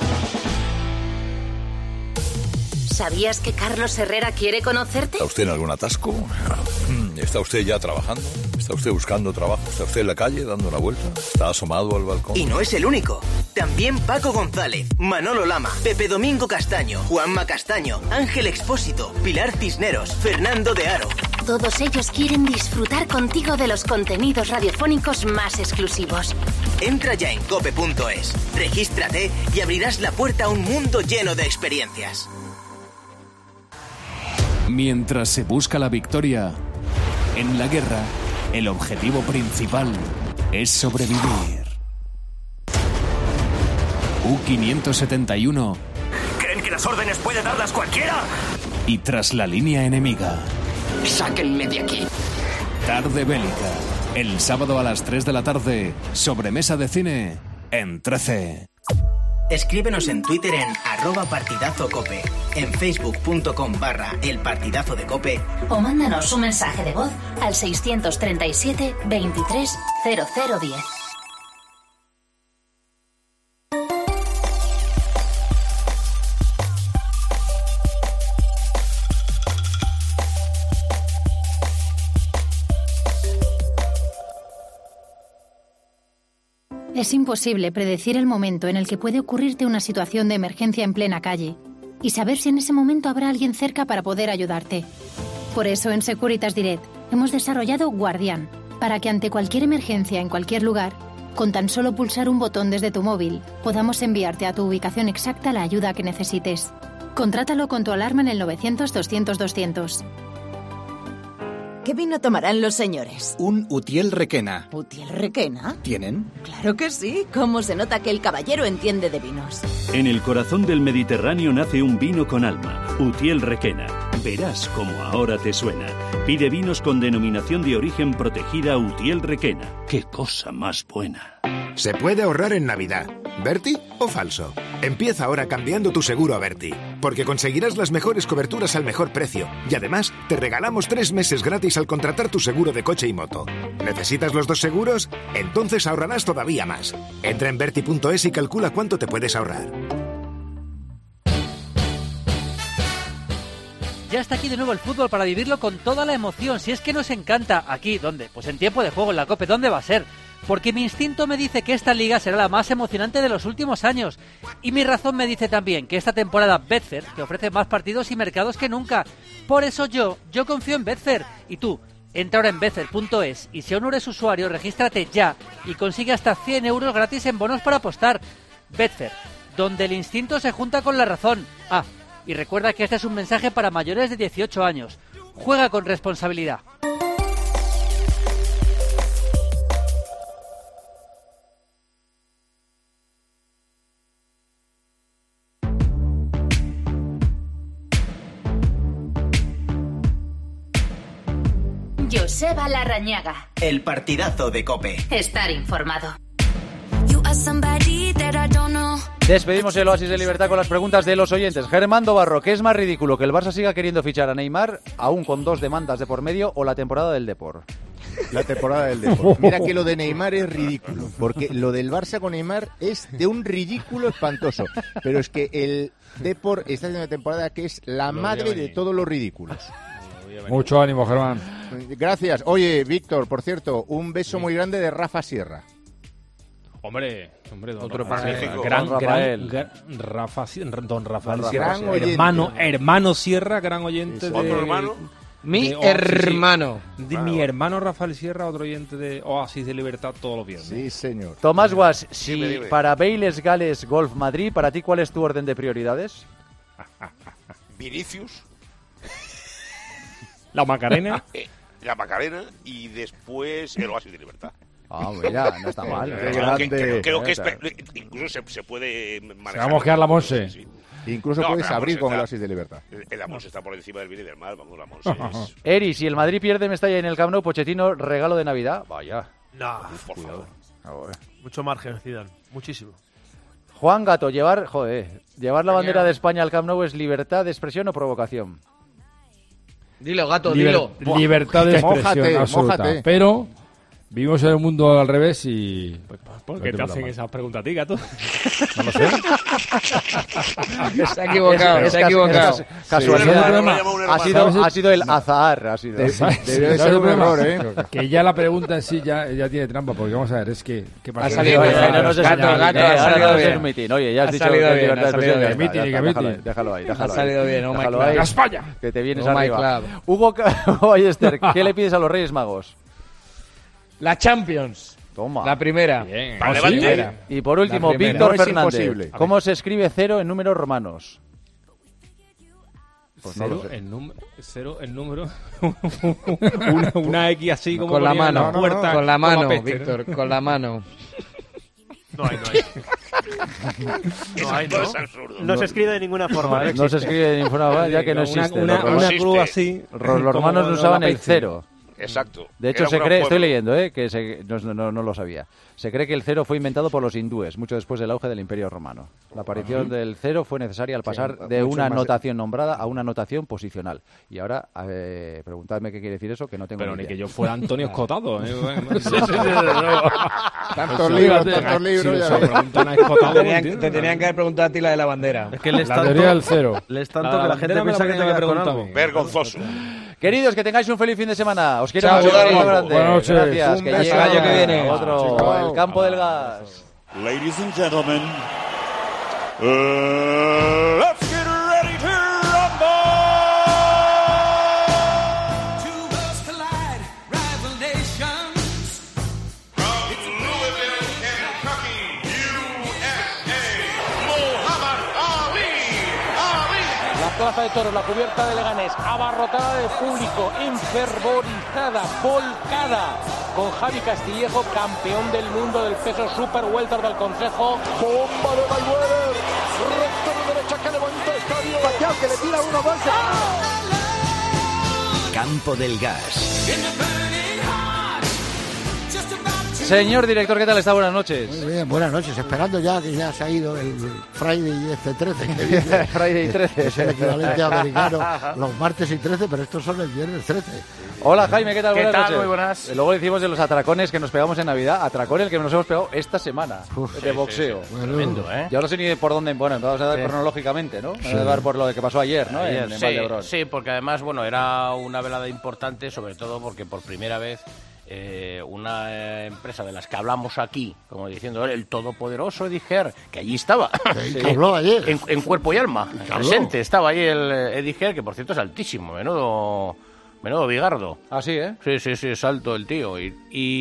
¿Sabías que Carlos Herrera quiere conocerte?
¿Está usted en algún atasco? ¿Está usted ya trabajando? ¿Está usted buscando trabajo? ¿Está usted en la calle dando una vuelta? ¿Está asomado al balcón?
Y no es el único. También Paco González, Manolo Lama, Pepe Domingo Castaño, Juanma Castaño, Ángel Expósito, Pilar Cisneros, Fernando de Aro.
Todos ellos quieren disfrutar contigo de los contenidos radiofónicos más exclusivos.
Entra ya en cope punto es, regístrate y abrirás la puerta a un mundo lleno de experiencias.
Mientras se busca la victoria, en la guerra, el objetivo principal es sobrevivir. U quinientos setenta y uno
¿Creen que las órdenes puede darlas cualquiera?
y tras la línea enemiga.
Sáquenme de aquí.
Tarde bélica. El sábado a las tres de la tarde, sobremesa de cine en trece.
Escríbenos en Twitter en arroba partidazocope, en facebook punto com barra el partidazo de cope
O mándanos un mensaje de voz al seiscientos treinta y siete veintitrés cero cero diez.
Es imposible predecir el momento en el que puede ocurrirte una situación de emergencia en plena calle y saber si en ese momento habrá alguien cerca para poder ayudarte. Por eso en Securitas Direct hemos desarrollado Guardián, para que ante cualquier emergencia en cualquier lugar, con tan solo pulsar un botón desde tu móvil, podamos enviarte a tu ubicación exacta la ayuda que necesites. Contrátalo con tu alarma en el novecientos doscientos doscientos.
¿Qué vino tomarán los señores?
Un Utiel Requena.
¿Utiel Requena?
¿Tienen?
Claro que sí. ¿Cómo se nota que el caballero entiende de vinos?
En el corazón del Mediterráneo nace un vino con alma, Utiel Requena. Verás cómo ahora te suena. Pide vinos con denominación de origen protegida Utiel Requena. ¡Qué cosa más buena!
Se puede ahorrar en Navidad. ¿Berti o falso? Empieza ahora cambiando tu seguro a Berti, porque conseguirás las mejores coberturas al mejor precio. Y además, te regalamos tres meses gratis al contratar tu seguro de coche y moto. ¿Necesitas los dos seguros? Entonces ahorrarás todavía más. Entra en berti punto es y calcula cuánto te puedes ahorrar.
Ya está aquí de nuevo el fútbol para vivirlo con toda la emoción. Si es que nos encanta. ¿Aquí? ¿Dónde? Pues en tiempo de juego, en la COPE. ¿Dónde va a ser? Porque mi instinto me dice que esta liga será la más emocionante de los últimos años. Y mi razón me dice también que esta temporada Betfair te ofrece más partidos y mercados que nunca. Por eso yo, yo confío en Betfair. Y tú, entra ahora en betfair punto es y si aún no eres usuario, regístrate ya y consigue hasta cien euros gratis en bonos para apostar. Betfair, donde el instinto se junta con la razón. Ah, y recuerda que este es un mensaje para mayores de dieciocho años. Juega con responsabilidad.
Joseba Larrañaga.
El partidazo de COPE.
Estar informado.
Despedimos el Oasis de Libertad con las preguntas de los oyentes. Germán Barro, ¿qué es más ridículo? ¿Que el Barça siga queriendo fichar a Neymar, aún con dos demandas de por medio, o la temporada del Depor?
La temporada del Depor. Mira que lo de Neymar es ridículo, porque lo del Barça con Neymar es de un ridículo espantoso. Pero es que el Depor está haciendo una temporada que es la madre de todos los ridículos.
Mucho ánimo, Germán.
Gracias. Oye, Víctor, por cierto, un beso muy grande de Rafa Sierra.
Hombre, hombre, don
Otro
Rafael,
México.
gran,
Don Rafael.
gran, gran- Rafa, don Rafael
Gran
Sierra,
oyente.
hermano, hermano Sierra, gran oyente de...
¿Otro hermano? Mi
de Oasis,
hermano.
sí. De mi hermano Rafael Sierra, otro oyente de Oasis de Libertad todos los viernes.
Sí, señor.
Tomás Guas, si
Dime, dime.
para Bailes, Gales, Golf, Madrid, ¿para ti cuál es tu orden de prioridades?
Vinicius,
La Macarena.
la Macarena y después el Oasis de Libertad.
Ah, mira, no está mal.
Creo
Qué
que-
grande.
creo, creo que es,
Neta.
pe- incluso se, se puede manejar.
Se va a mosquear la Monse.
Sí.
Incluso
No,
puedes
pero la
abrir
Monse
con el
está-
Oasis de Libertad.
El la Monse está por encima del bien y del mal, vamos, la Monse es...
Eri, si el Madrid pierde Mestalla en el Camp Nou, Pochettino, regalo de Navidad. Vaya.
No,
por favor.
Mucho margen, Zidane. Muchísimo.
Juan Gato, llevar, joder, llevar la
Señor.
bandera de España al Camp Nou es libertad de expresión o provocación.
Dilo, gato,
Liber-
dilo.
Libertad de expresión
Mójate,
absoluta.
mójate.
Pero vivimos en el mundo al revés y...
¿Por qué te hacen esas preguntas a ti, gato?
No lo sé.
Se ha equivocado,
Es-
se ha
es-
equivocado.
es casualidad.
Sí,
Ha
¿sabes
sido,
el-
ha sido el azahar. Ha sido.
De-
¿Sabes?
Debe de
¿Sabes
ser
el
un
problema?
error, ¿eh?
Que ya la pregunta en sí ya, ya tiene trampa, porque vamos a ver, es que... ¿qué pasa?
Ha salido
Oye,
bien,
no, no, no,
gato,
no,
gato,
no,
ha
ahora
salido
no es
bien.
el mitin. Oye, ya has
Ha
dicho
salido
que es
bien,
libertad
ha
de
salido
expresión.
bien.
ya está,
Mitin,
ya
que
está,
mitin.
Déjalo ahí, déjalo ahí. déjalo
Ha
ahí.
salido bien, oh my
Déjalo
club.
ahí,
¡A España!
que te vienes
Oh my
arriba.
club.
Hugo Ca- Ballester, ¿qué le pides a los Reyes Magos?
La Champions.
Toma.
La primera.
Bien.
Para
¿Ah,
Levante.
sí?
Primera.
Y por último,
La primera.
Víctor
No es
Fernández.
imposible.
¿Cómo se escribe cero en números romanos?
Pues no lo
Cero,
sé.
el número, cero el número, una, una X así como
Con la
ponía en
mano,
puerta,
con la
como
mano,
peste, ¿no?
Víctor, con la mano.
No hay, no hay. No hay,
Todo
¿no?
es absurdo.
No se escribe de ninguna forma. No
No se escribe de ninguna forma, ya que no
Una-
existe.
Una,
Los
una,
romanos-
existe.
cruz así.
Los
como
romanos no
la
usaban el
peste.
cero.
Exacto.
De hecho,
Era
se
un
cree,
gran
estoy
pueblo.
leyendo, ¿eh? que se- no, no- no lo sabía. Se cree que el cero fue inventado por los hindúes, mucho después del auge del Imperio Romano. La aparición del cero fue necesaria al pasar de
mucho
una
más-
notación nombrada a una notación posicional. Y ahora, eh, preguntadme qué quiere decir eso, que no tengo
Pero
ni
ni
idea.
que yo fuera Antonio Escotado. ¿eh?
Tantos libros, tantos libros. ya ves.
Te tenían, te tenían que haber preguntado a ti la de la bandera.
Es que les
La
tanto,
teoría del cero.
les tanto
La
que la
bandera
gente
me la
piensa que
tenía
te
que
quedas con
preguntar
algo.
a mí.
Vergonzoso.
Queridos, que tengáis un feliz fin de semana. Os quiero
Chao,
mucho.
Dani.
Un abrazo grande.
Buenas noches.
Gracias.
Un
Que
beso.
llega
El año que viene.
otro,
Chao.
el campo del gas.
Ladies and gentlemen, uh, let's get ready to rumble!
Two worlds collide, rival nations.
de Toros, la cubierta de Leganés, abarrotada de público, enfervorizada, volcada, con Javi Castillejo, campeón del mundo del peso super welter del Consejo.
Bomba de Mayweather, recta de derecha que levanta el estadio. Pacquiao que le tira uno más.
Campo del Gas.
Señor director, ¿qué tal está? Buenas noches.
Muy bien, buenas noches. Esperando ya que ya se ha ido el Friday este trece. Que viene.
Friday trece.
Es el equivalente americano. Los martes y trece, pero estos son el viernes trece.
Hola Jaime, ¿qué tal?
¿Qué
buenas
tal?
noches.
Muy buenas.
Luego decimos de los atracones que nos pegamos en Navidad. Atracón el que nos hemos pegado esta semana. Uf, de sí, boxeo.
Sí, sí. Tremendo, ¿eh?
Yo no sé ni por dónde. Bueno, vamos a dar sí. cronológicamente, ¿no? Vamos sí. a dar por lo que pasó ayer, ¿no?
Ayer,
en, en
sí,
Valdebrón.
sí, porque además, bueno, era una velada importante, sobre todo porque por primera vez eh, una eh, empresa de las que hablamos aquí, como diciendo el todopoderoso Ediger, que allí estaba,
sí, que habló ayer.
En, en cuerpo y alma, presente, estaba ahí el Ediger, que por cierto es altísimo, menudo... Menudo bigardo.
Ah, sí, ¿eh?
Sí, sí, sí, es alto el tío. Y,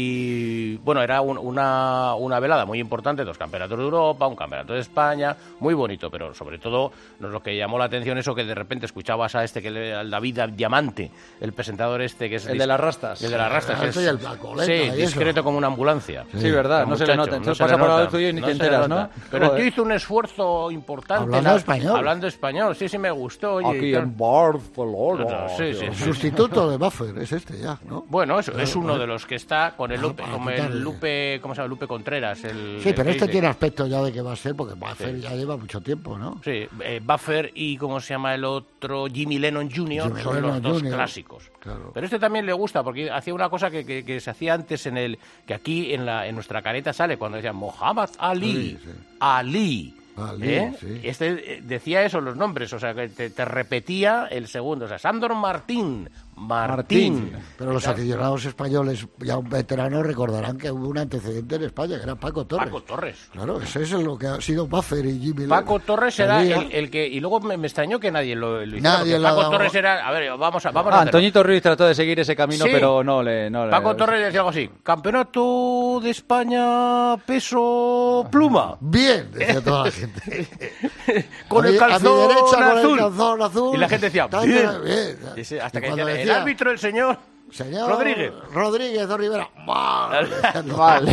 y bueno, era un, una, una velada muy importante, dos campeonatos de Europa, un campeonato de España, muy bonito, pero sobre todo nos lo que llamó la atención eso que de repente escuchabas a este, que le, al David Diamante, el presentador este, que es...
El dis, de las rastas.
El de las rastas.
Que es,
el
sí,
discreto como una ambulancia.
Sí, sí verdad, no muchacho, se le nota. Entonces no pasa por al lado tuyo y ni no te enteras, ¿no?
Pero el tío hizo un esfuerzo importante.
Hablando la, español.
Hablando español, sí, sí me gustó. Oye,
aquí en Barcelona.
Sí, sí, sí.
Sustituto de Buffer. Es este ya, ¿no?
Bueno, eso, es uno de los que está con el Lupe, como el Lupe, ¿cómo se llama? Lupe Contreras. El,
sí, pero
el
este tiene aspecto ya de que va a ser, porque Buffer sí. ya lleva mucho tiempo, ¿no?
Sí, eh, Buffer y, ¿cómo se llama el otro? Jimmy Lennon junior Jimmy son Lennon los dos Junior clásicos.
Claro.
Pero este también le gusta, porque hacía una cosa que, que, que se hacía antes en el... que aquí en, la, en nuestra careta sale, cuando decían Muhammad Ali, sí, sí. Ali...
Ali,
¿Eh?
sí.
Este decía eso, los nombres, o sea, que te, te repetía el segundo, o sea, Sándor Martín, Martín.
Martín. Pero los aficionados españoles, ya un veterano, recordarán que hubo un antecedente en España, que era Paco Torres.
Paco Torres.
Claro, ese es lo que ha sido Buffer y Jimmy
Paco
Lennon.
Torres era el, el que... Y luego me, me extrañó que nadie lo, lo hiciera.
Nadie
Paco
lo
Torres era... A ver, vamos a... Vamos
ah,
a
Antoñito Ruiz trató de seguir ese camino,
sí.
pero no le... No
Paco
le...
Torres decía algo así. Campeonato de España peso pluma.
Bien, decía toda la gente.
con,
a
el
mi,
calzón
derecha,
azul.
con el calzón azul.
Y la gente decía, bien.
bien.
Dice, hasta
y
que decía,
decía,
el árbitro, el señor...
Señor
Rodríguez.
Rodríguez de Rivera. Mal.
Vale.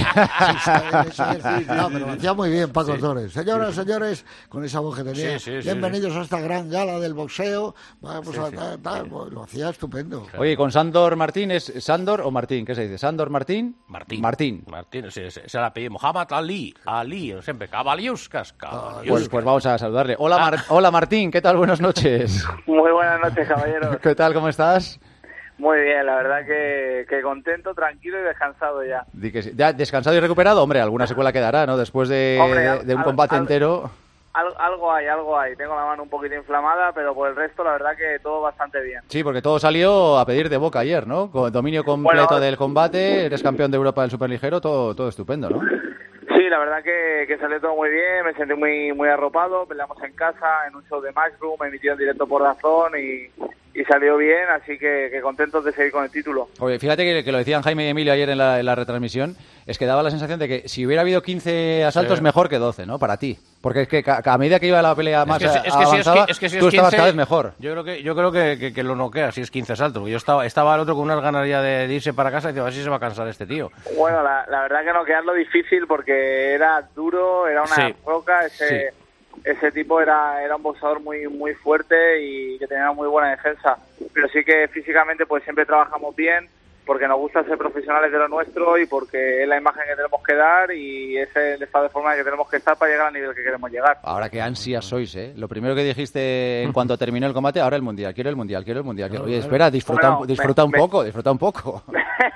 No, pero lo hacía muy bien Paco sí. Torres. Señoras, señores, con esa voz que tenía.
Sí, sí,
bienvenidos
sí.
a esta gran gala del boxeo. Vamos
sí,
a
sí.
tal, tal. Lo hacía estupendo.
Oye, con Sándor Martín, ¿es Sándor o Martín? ¿Qué se dice? ¿Sándor Martín?
Martín.
Martín.
Martín, ese es el apellido. Muhammad Ali. Ali, siempre. Cabaliuscas.
Pues, pues vamos a saludarle. Hola, Mar Hola Martín, ¿qué tal? Buenas noches.
Muy buenas noches, caballeros.
¿Qué tal? ¿Cómo estás?
Muy bien, la verdad que, que contento, tranquilo y descansado ya.
Di que sí. ¿Ya descansado y recuperado? Hombre, alguna secuela quedará, ¿no? Después de,
Hombre,
de,
al,
de un
al,
combate
al,
entero.
Al, algo hay, algo hay. Tengo la mano un poquito inflamada, pero por el resto la verdad que todo bastante bien.
Sí, porque todo salió a pedir de boca ayer, ¿no? Con dominio completo bueno, del combate, eres campeón de Europa del superligero, todo, todo estupendo, ¿no?
Sí, la verdad que, que salió todo muy bien, me sentí muy muy arropado, peleamos en casa, en un show de Matchroom, me emitieron directo por Dazón y, y salió bien, así que, que contentos de seguir con el título.
Oye, fíjate que, que lo decían Jaime y Emilio ayer en la, en la retransmisión, es que daba la sensación de que si hubiera habido quince asaltos, sí. mejor que doce, ¿no? Para ti. Porque es que a, a medida que iba la pelea más es que, es que avanzada, si es que, es que si tú es quince, estabas cada vez mejor.
Yo creo que yo creo que, que, que lo noquea si es quince asaltos. Yo estaba estaba el otro con unas ganas ya de, de irse para casa y decía, a ver si se va a cansar este tío.
Bueno, la, la verdad que noquearlo difícil porque era duro, era una
sí.
roca, ese... Sí. Ese tipo era era un boxeador muy muy fuerte y que tenía una muy buena defensa, pero sí que físicamente pues siempre trabajamos bien porque nos gusta ser profesionales de lo nuestro y porque es la imagen que tenemos que dar y es el estado de forma que tenemos que estar para llegar al nivel que queremos llegar.
Ahora qué ansias sois, ¿eh? Lo primero que dijiste en cuanto terminó el combate, ahora el Mundial, quiero el Mundial, quiero el Mundial. Quiero... Oye, espera, disfruta, bueno, disfruta me, un me... poco, disfruta un poco.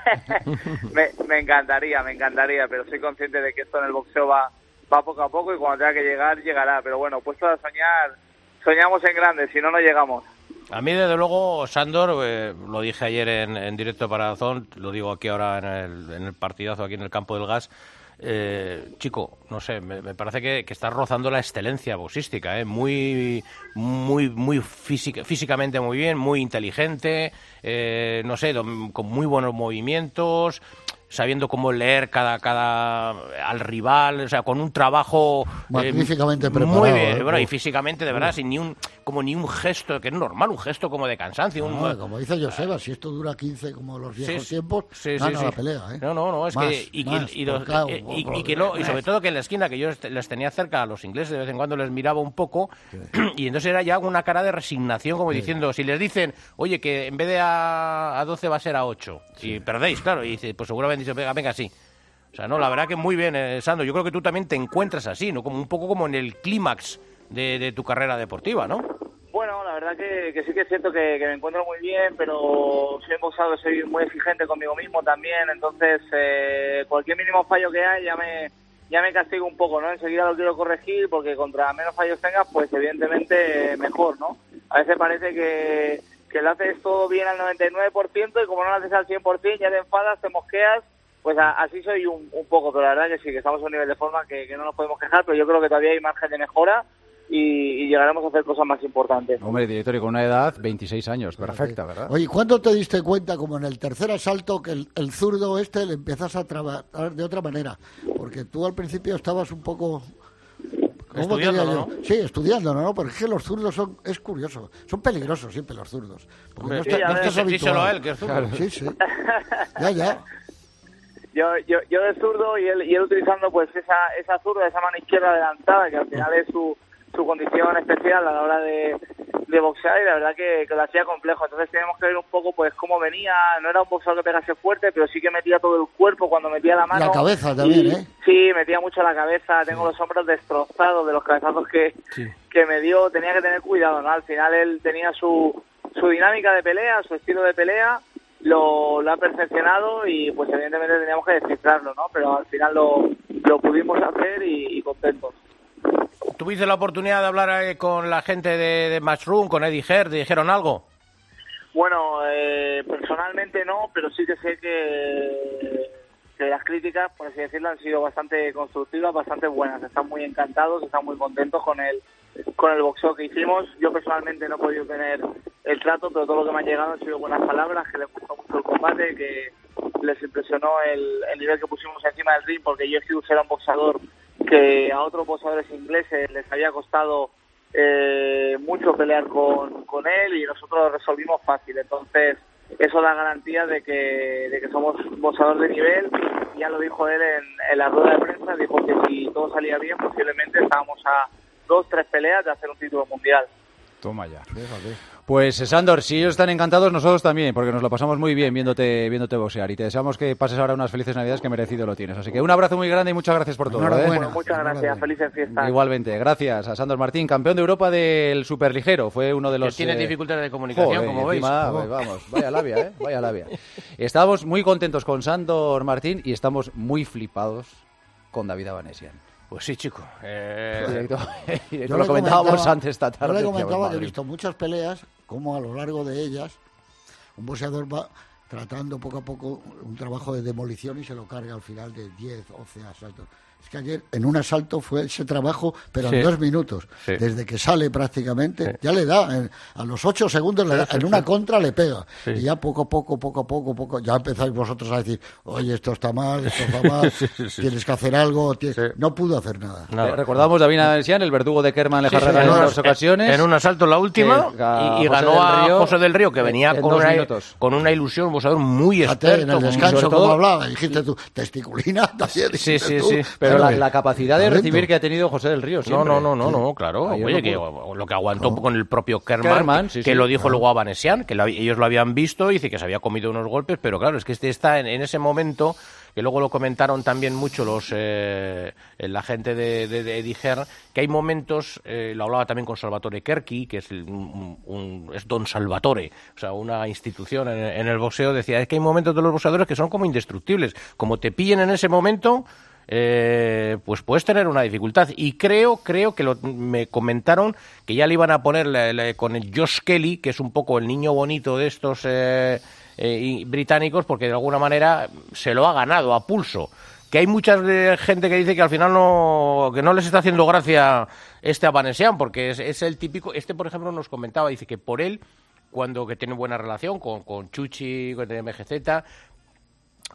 me, me encantaría, me encantaría, pero soy consciente de que esto en el boxeo va va poco a poco y cuando tenga que llegar, llegará. Pero bueno, puesto a soñar, soñamos en grande, si no, no llegamos.
A mí, desde luego, Sándor, eh, lo dije ayer en, en directo para Dazón, lo digo aquí ahora en el, en el partidazo, aquí en el Campo del Gas, eh, chico, no sé, me, me parece que, que está rozando la excelencia boxística, eh, muy, muy, muy física, físicamente muy bien, muy inteligente, eh, no sé, con muy buenos movimientos. sabiendo cómo leer cada cada al rival, o sea, con un trabajo
magníficamente
eh,
preparado.
Muy bien,
¿eh?
bueno, y físicamente de verdad, sin ni un como ni un gesto que es normal, un gesto como de cansancio.
No,
un...
Como dice Joseba, si esto dura quince como los viejos
sí,
tiempos,
sí,
gana
sí,
la
sí.
pelea. ¿eh?
No, no, no, es
más,
que y,
más,
y, y, los,
cao,
y, y, y que no, y sobre todo que en la esquina que yo les tenía cerca a los ingleses, de vez en cuando les miraba un poco, sí. Y entonces era ya una cara de resignación, como sí. diciendo, si les dicen, oye, que en vez de a, a doce va a ser a ocho, sí. Y perdéis, claro, y dice, pues seguramente dice, venga, venga, sí. O sea, no, la verdad que muy bien, eh, Sandro, yo creo que tú también te encuentras así, ¿no? Como un poco como en el clímax de, de tu carrera deportiva, ¿no?
Bueno, la verdad que, que sí que es cierto que, que me encuentro muy bien, pero soy un boxeador, soy muy exigente conmigo mismo también, entonces eh, cualquier mínimo fallo que hay ya me ya me castigo un poco, ¿no? Enseguida lo quiero corregir porque contra menos fallos tengas, pues evidentemente mejor, ¿no? A veces parece que, que lo haces todo bien al noventa y nueve por ciento y como no lo haces al cien por ciento ya te enfadas, te mosqueas, pues a, así soy un, un poco, pero la verdad que sí, que estamos a un nivel de forma que, que no nos podemos quejar, pero yo creo que todavía hay margen de mejora. Y, y llegaremos a hacer cosas más importantes.
Hombre, director, y con una edad, veintiséis años, perfecta, ¿verdad?
Oye, ¿cuándo te diste cuenta, como en el tercer asalto, que el, el zurdo este le empiezas a trabajar de otra manera? Porque tú al principio estabas un poco...
Estudiando, ¿no?
Sí, estudiando, ¿no? Porque es que los zurdos son... Es curioso. Son peligrosos siempre los zurdos. Porque
Hombre,
no,
sí,
está, no
ver,
estás
díselo
habituado.
a él, que es zurdo.
Claro, sí, sí. Ya, ya.
Yo, yo, yo de zurdo y él, y él utilizando pues esa, esa zurda, esa mano izquierda adelantada, que al final es su... su condición especial a la hora de, de boxear y la verdad que, que lo hacía complejo, entonces tenemos que ver un poco pues cómo venía, no era un boxeador que pegase fuerte, pero sí que metía todo el cuerpo cuando metía la mano.
La cabeza también,
y,
¿eh?
Sí, metía mucho la cabeza, tengo sí. los hombros destrozados de los cabezazos que, sí. que me dio, tenía que tener cuidado, ¿no? Al final él tenía su, su dinámica de pelea, su estilo de pelea, lo, lo ha perfeccionado y pues evidentemente teníamos que descifrarlo, ¿no? Pero al final lo, lo pudimos hacer y, y contentos.
¿Tuviste la oportunidad de hablar eh, con la gente de, de Matchroom, con Eddie Hearn? ¿Te dijeron algo?
Bueno, eh, personalmente no, pero sí que sé que, que las críticas, por así decirlo, han sido bastante constructivas, bastante buenas. Están muy encantados, están muy contentos con el con el boxeo que hicimos. Yo personalmente no he podido tener el trato, pero todo lo que me han llegado han sido buenas palabras, que les gustó mucho el combate, que les impresionó el, el nivel que pusimos encima del ring, porque Jeff Hughes era un boxeador que a otros boxeadores ingleses les había costado eh, mucho pelear con, con él y nosotros lo resolvimos fácil. Entonces eso da garantía de que, de que somos boxeadores de nivel. Ya lo dijo él en, en la rueda de prensa, dijo que si todo salía bien posiblemente estábamos a dos, tres peleas de hacer un título mundial.
Toma ya. Pues, Sandor, si ellos están encantados, nosotros también, porque nos lo pasamos muy bien viéndote viéndote boxear. Y te deseamos que pases ahora unas felices Navidades, que merecido lo tienes. Así que un abrazo muy grande y muchas gracias por todo. ¿eh?
Bueno, muchas gracias. Felices fiestas.
Igualmente. Gracias a Sandor Martín, campeón de Europa del superligero. Fue uno de los...
Que tiene eh... dificultades de comunicación, Joder, como veis.
Encima, pues, vamos, vaya labia, ¿eh? Vaya labia. Estamos muy contentos con Sandor Martín y estamos muy flipados con David Abanesian.
Pues sí, chico. Eh...
Directo, directo lo comentábamos antes esta tarde.
Yo le comentaba que he visto muchas peleas, como a lo largo de ellas, un boxeador va tratando poco a poco un trabajo de demolición y se lo carga al final de diez, once asaltos. Es que ayer en un asalto fue ese trabajo, pero sí. en dos minutos. Sí. Desde que sale prácticamente, sí. ya le da, en, a los ocho segundos le da, sí, sí, en una sí. contra le pega. Sí. Y ya poco a poco, poco a poco, poco, ya empezáis vosotros a decir, oye, esto está mal, esto está mal, sí, sí, sí. tienes que hacer algo. Tienes... Sí. No pudo hacer nada.
nada. Recordamos David Abanesian, el verdugo de Kerman Le Herrera sí, sí, en dos ocasiones.
En un asalto en la última, que, y, y ganó a Río, José del Río, que venía con una, con una ilusión, un boxeador muy experto.
En el descanso, como hablaba, dijiste tú, testiculina, también.
Sí, sí, sí. Pero la capacidad de recibir que ha tenido José del Río siempre.
No, no, no, no, no claro. Ahí Oye, que lo que aguantó no. con el propio Kerman, Kerman sí, que sí, lo dijo claro. luego Abanesian, que lo, ellos lo habían visto y dice que se había comido unos golpes, pero claro, es que este está en, en ese momento, que luego lo comentaron también mucho los eh, la gente de, de, de Eddie Hearn, que hay momentos, eh, lo hablaba también con Salvatore Kerki, que es, el, un, un, es Don Salvatore, o sea, una institución en, en el boxeo, decía, es que hay momentos de los boxeadores que son como indestructibles, como te pillen en ese momento... Eh, pues puedes tener una dificultad y creo creo que lo, me comentaron que ya le iban a poner la, la, con el Josh Kelly, que es un poco el niño bonito de estos eh, eh, británicos, porque de alguna manera se lo ha ganado a pulso. Que hay mucha gente que dice que al final no que no les está haciendo gracia este Abanesian, porque es, es el típico, este por ejemplo nos comentaba, dice que por él, cuando que tiene buena relación con, con Chuchi, con M G Z,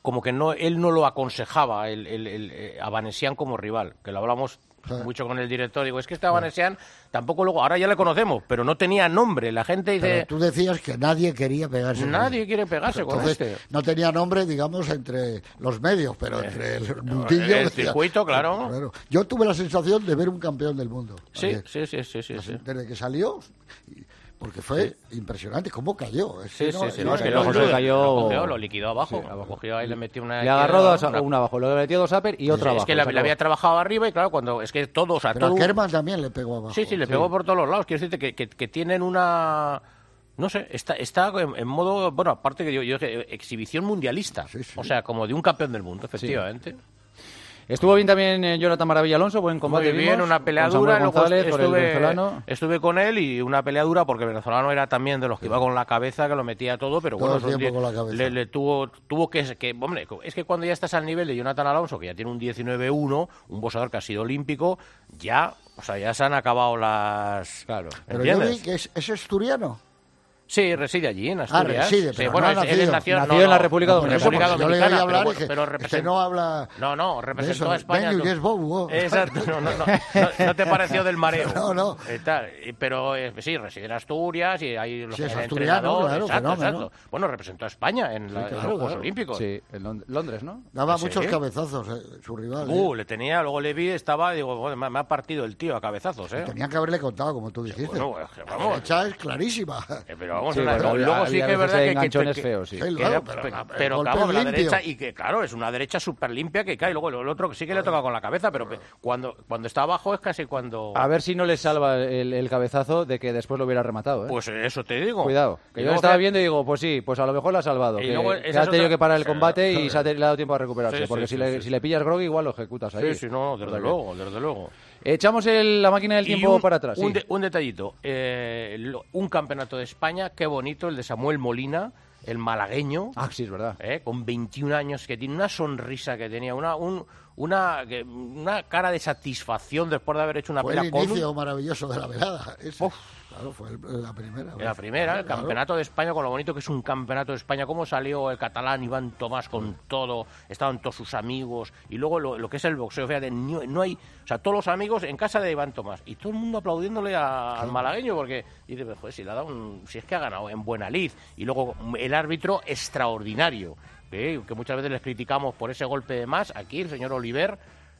como que no él no lo aconsejaba el, el, el, el, a Vanessian como rival, que lo hablamos mucho con el director. Digo, es que este Vanessian tampoco luego, ahora ya le conocemos, pero no tenía nombre. La gente dice...
Pero tú decías que nadie quería pegarse
Nadie
con
quiere pegarse
Entonces,
con este.
No tenía nombre, digamos, entre los medios, pero entre el mundillo...
El circuito, claro.
claro. Yo tuve la sensación de ver un campeón del mundo.
Sí, sí, sí, sí, sí, sí.
Desde que salió... Porque fue sí. impresionante cómo cayó. Es
sí,
que
sí,
no,
sí. No, es que luego se cayó... Lo, cogió, lo liquidó abajo. Sí, abajo. Cogió ahí, le metió una...
Le agarró dos, una... una abajo, le metió dos upper y otra
sí,
abajo.
Es que le, le había trabajado arriba y claro, cuando... Es que todos... O sea,
Pero
todo...
a Kerman también le pegó abajo.
Sí, sí, le pegó sí. por todos los lados. Quiero decirte que, que, que tienen una... No sé, está, está en, en modo... Bueno, aparte que yo... yo exhibición mundialista. Sí, sí. O sea, como de un campeón del mundo, efectivamente. Sí.
Estuvo bien también eh, Jonathan Maravilla Alonso, buen combate.
Muy bien,
vimos,
una peleadura.
González,
estuve,
por el venezolano.
estuve con él y una peleadura porque el venezolano era también de los que iba con la cabeza, que lo metía todo, pero
todo
bueno,
el tiempo con la cabeza.
Le, le tuvo, tuvo que, que. Hombre, es que cuando ya estás al nivel de Jonathan Alonso, que ya tiene un diecinueve uno, un boxeador que ha sido olímpico, ya, o sea, ya se han acabado las.
Claro.
Pero yo vi que es, es asturiano.
Sí, reside allí, en Asturias.
Ah, reside, pero
sí, bueno,
no ha
él
nacido.
nació,
nació
no,
en la
no,
República Dominicana.
República Dominicana.
Yo le voy a hablar
pero,
y que,
pero
represent... que no habla...
No, no, representó
eso,
a España.
Venga, yes, bobo.
Exacto, no, no, no, no, no te pareció del mareo.
No, no.
Eh, tal, pero eh, sí, reside en Asturias y ahí los
sí, es asturiano, claro,
exacto,
fenómeno.
exacto. Bueno, representó a España en, la,
sí, claro,
en los Juegos
claro.
Olímpicos.
Sí, en Londres, ¿no?
Daba
¿Sí?
muchos cabezazos, eh, su rival.
Uh,
eh.
le tenía, luego le vi, estaba, digo, bueno, me, me ha partido el tío a cabezazos, ¿eh?
Tenían que haberle contado, como tú dijiste.
Bueno, vamos.
La derecha es clarísima.
Eh, pero vamos,
sí,
una,
pero
luego
había,
sí que
había
es verdad que...
enganchones
que,
feos, sí.
Sí,
que
claro,
era,
pero,
pero,
pero,
pero
pero
vamos, la
limpio.
derecha, y que claro, es una derecha súper limpia que cae, luego el otro sí que le toca con la cabeza, pero cuando, cuando está abajo es casi cuando...
A ver si no le salva el, el cabezazo de que después lo hubiera rematado, ¿eh?
Pues eso te digo.
Cuidado, que
y
yo lo estaba viendo y digo, pues sí, pues a lo mejor lo ha salvado.
Y
que,
luego
que
esa
ha
es
tenido
otra...
que parar el combate
sí,
y se ha, le ha dado tiempo a recuperarse,
sí,
porque
sí,
si,
sí,
le,
sí.
si le pillas grog igual lo ejecutas ahí.
Sí, sí, no, desde luego, desde luego.
Echamos el, la máquina del tiempo
un,
para atrás.
Un,
sí.
de, un detallito, eh, lo, un campeonato de España, qué bonito, el de Samuel Molina, el malagueño.
Ah, sí, es verdad.
Eh, con veintiún años, que tiene una sonrisa que tenía, una un, una, que, una cara de satisfacción después de haber hecho una
fue
pelea
el
con
inicio
un...
maravilloso de la velada. Ese. Claro, fue el, la primera.
La primera, el
claro.
campeonato de España, con lo bonito que es un campeonato de España, cómo salió el catalán Iván Tomás con todo, estaban todos sus amigos, y luego lo, lo que es el boxeo, fíjate, no, no hay, o sea, todos los amigos en casa de Iván Tomás, y todo el mundo aplaudiéndole a, al malagueño, porque dice, pues, joder, si, le ha dado un, si es que ha ganado en buena lid, y luego el árbitro extraordinario, ¿eh? Que muchas veces les criticamos por ese golpe de más, aquí el señor Oliver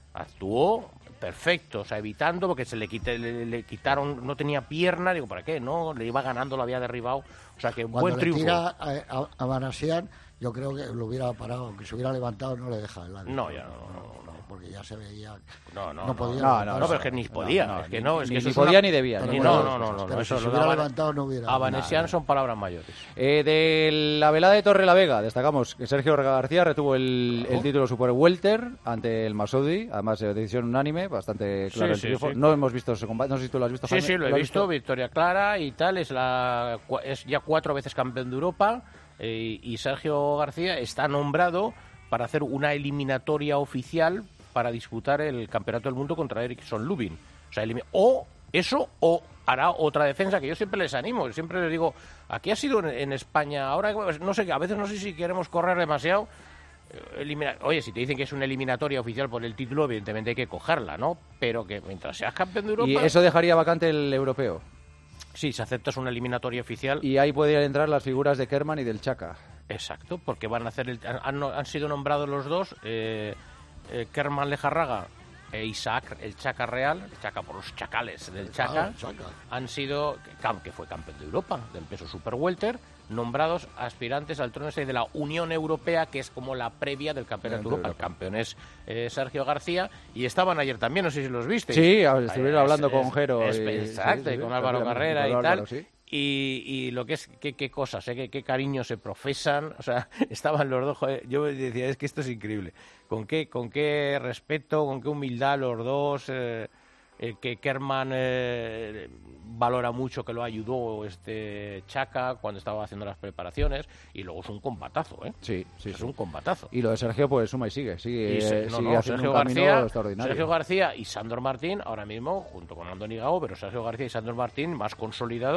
actuó perfecto, o sea, evitando, porque se le, quite, le, le quitaron, no tenía pierna, digo, ¿para qué? No, le iba ganando, lo había derribado, o sea, que un
Cuando
buen
le
triunfo.
tira a, a, a Vanessian, yo creo que lo hubiera parado, aunque se hubiera levantado, no le deja el árbitro.
No, ya no, no, no.
Porque ya se veía...
No, no,
no podía.
No, no,
no, pero es que ni podía,
no, no,
es que
ni,
no, es
ni,
que eso
ni
es
podía
una...
ni debía.
Ni,
Ni
no, no, no, no,
pero
no, eso
si se
lo
hubiera
daban...
levantado no hubiera...
A Vanessian son palabras mayores.
Eh, de la velada de Torre la Vega, destacamos que Sergio García retuvo el, el título Super Welter ante el Masoudi, además de decisión unánime, bastante claro.
Sí,
el
sí, sí.
No hemos visto ese combate, no sé si tú lo has visto,
Sí,
Jaime.
sí, lo he
¿Lo has
visto, victoria clara y tal, es, la, es ya cuatro veces campeón de Europa eh, y Sergio García está nombrado para hacer una eliminatoria oficial para disputar el Campeonato del Mundo contra Erickson Lubin. O sea, elim- o eso o hará otra defensa, que yo siempre les animo, siempre les digo, aquí ha sido en, en España, ahora no sé, a veces no sé si queremos correr demasiado. Elimina... Oye, si te dicen que es una eliminatoria oficial por el título, evidentemente hay que cogerla, ¿no? Pero que mientras seas campeón de Europa...
¿Y eso dejaría vacante el europeo?
Sí, si aceptas una eliminatoria oficial...
Y ahí podrían entrar las figuras de Kerman y del Chaka.
Exacto, porque van a hacer el... Han, han sido nombrados los dos, eh, eh, Kerman Lejarraga e Isaac, el Chaka Real, el Chaka por los chacales del Chaka,
Ah, Chaka.
han sido, que fue campeón de Europa, del peso super welter, nombrados aspirantes al trono de la Unión Europea, que es como la previa del Campeonato de Europa. El campeón es eh, Sergio García, y estaban ayer también, no sé si los viste.
Sí, estuvieron hablando
es,
con
es,
Jero.
Es,
y,
exacto,
sí,
y
sí,
con
sí,
Álvaro
sí,
Carrera y
Álvaro,
tal.
sí.
Y, y lo que es, qué, qué cosas, ¿eh? qué, qué cariño se profesan, o sea, estaban los dos, joder, yo decía, es que esto es increíble, con qué, con qué respeto, con qué humildad los dos, eh, eh, que Kerman eh, valora mucho que lo ayudó este Chaka cuando estaba haciendo las preparaciones, y luego es un combatazo, ¿eh?
Sí, sí.
Es
sí.
un combatazo.
Y lo de Sergio, pues suma y sigue, sigue,
Y se, no,
sigue
no,
haciendo
Sergio
un camino
García,
extraordinario.
Sergio García y Sandor Martín, ahora mismo, junto con Andoni Gao, pero Sergio García y Sandor Martín más consolidados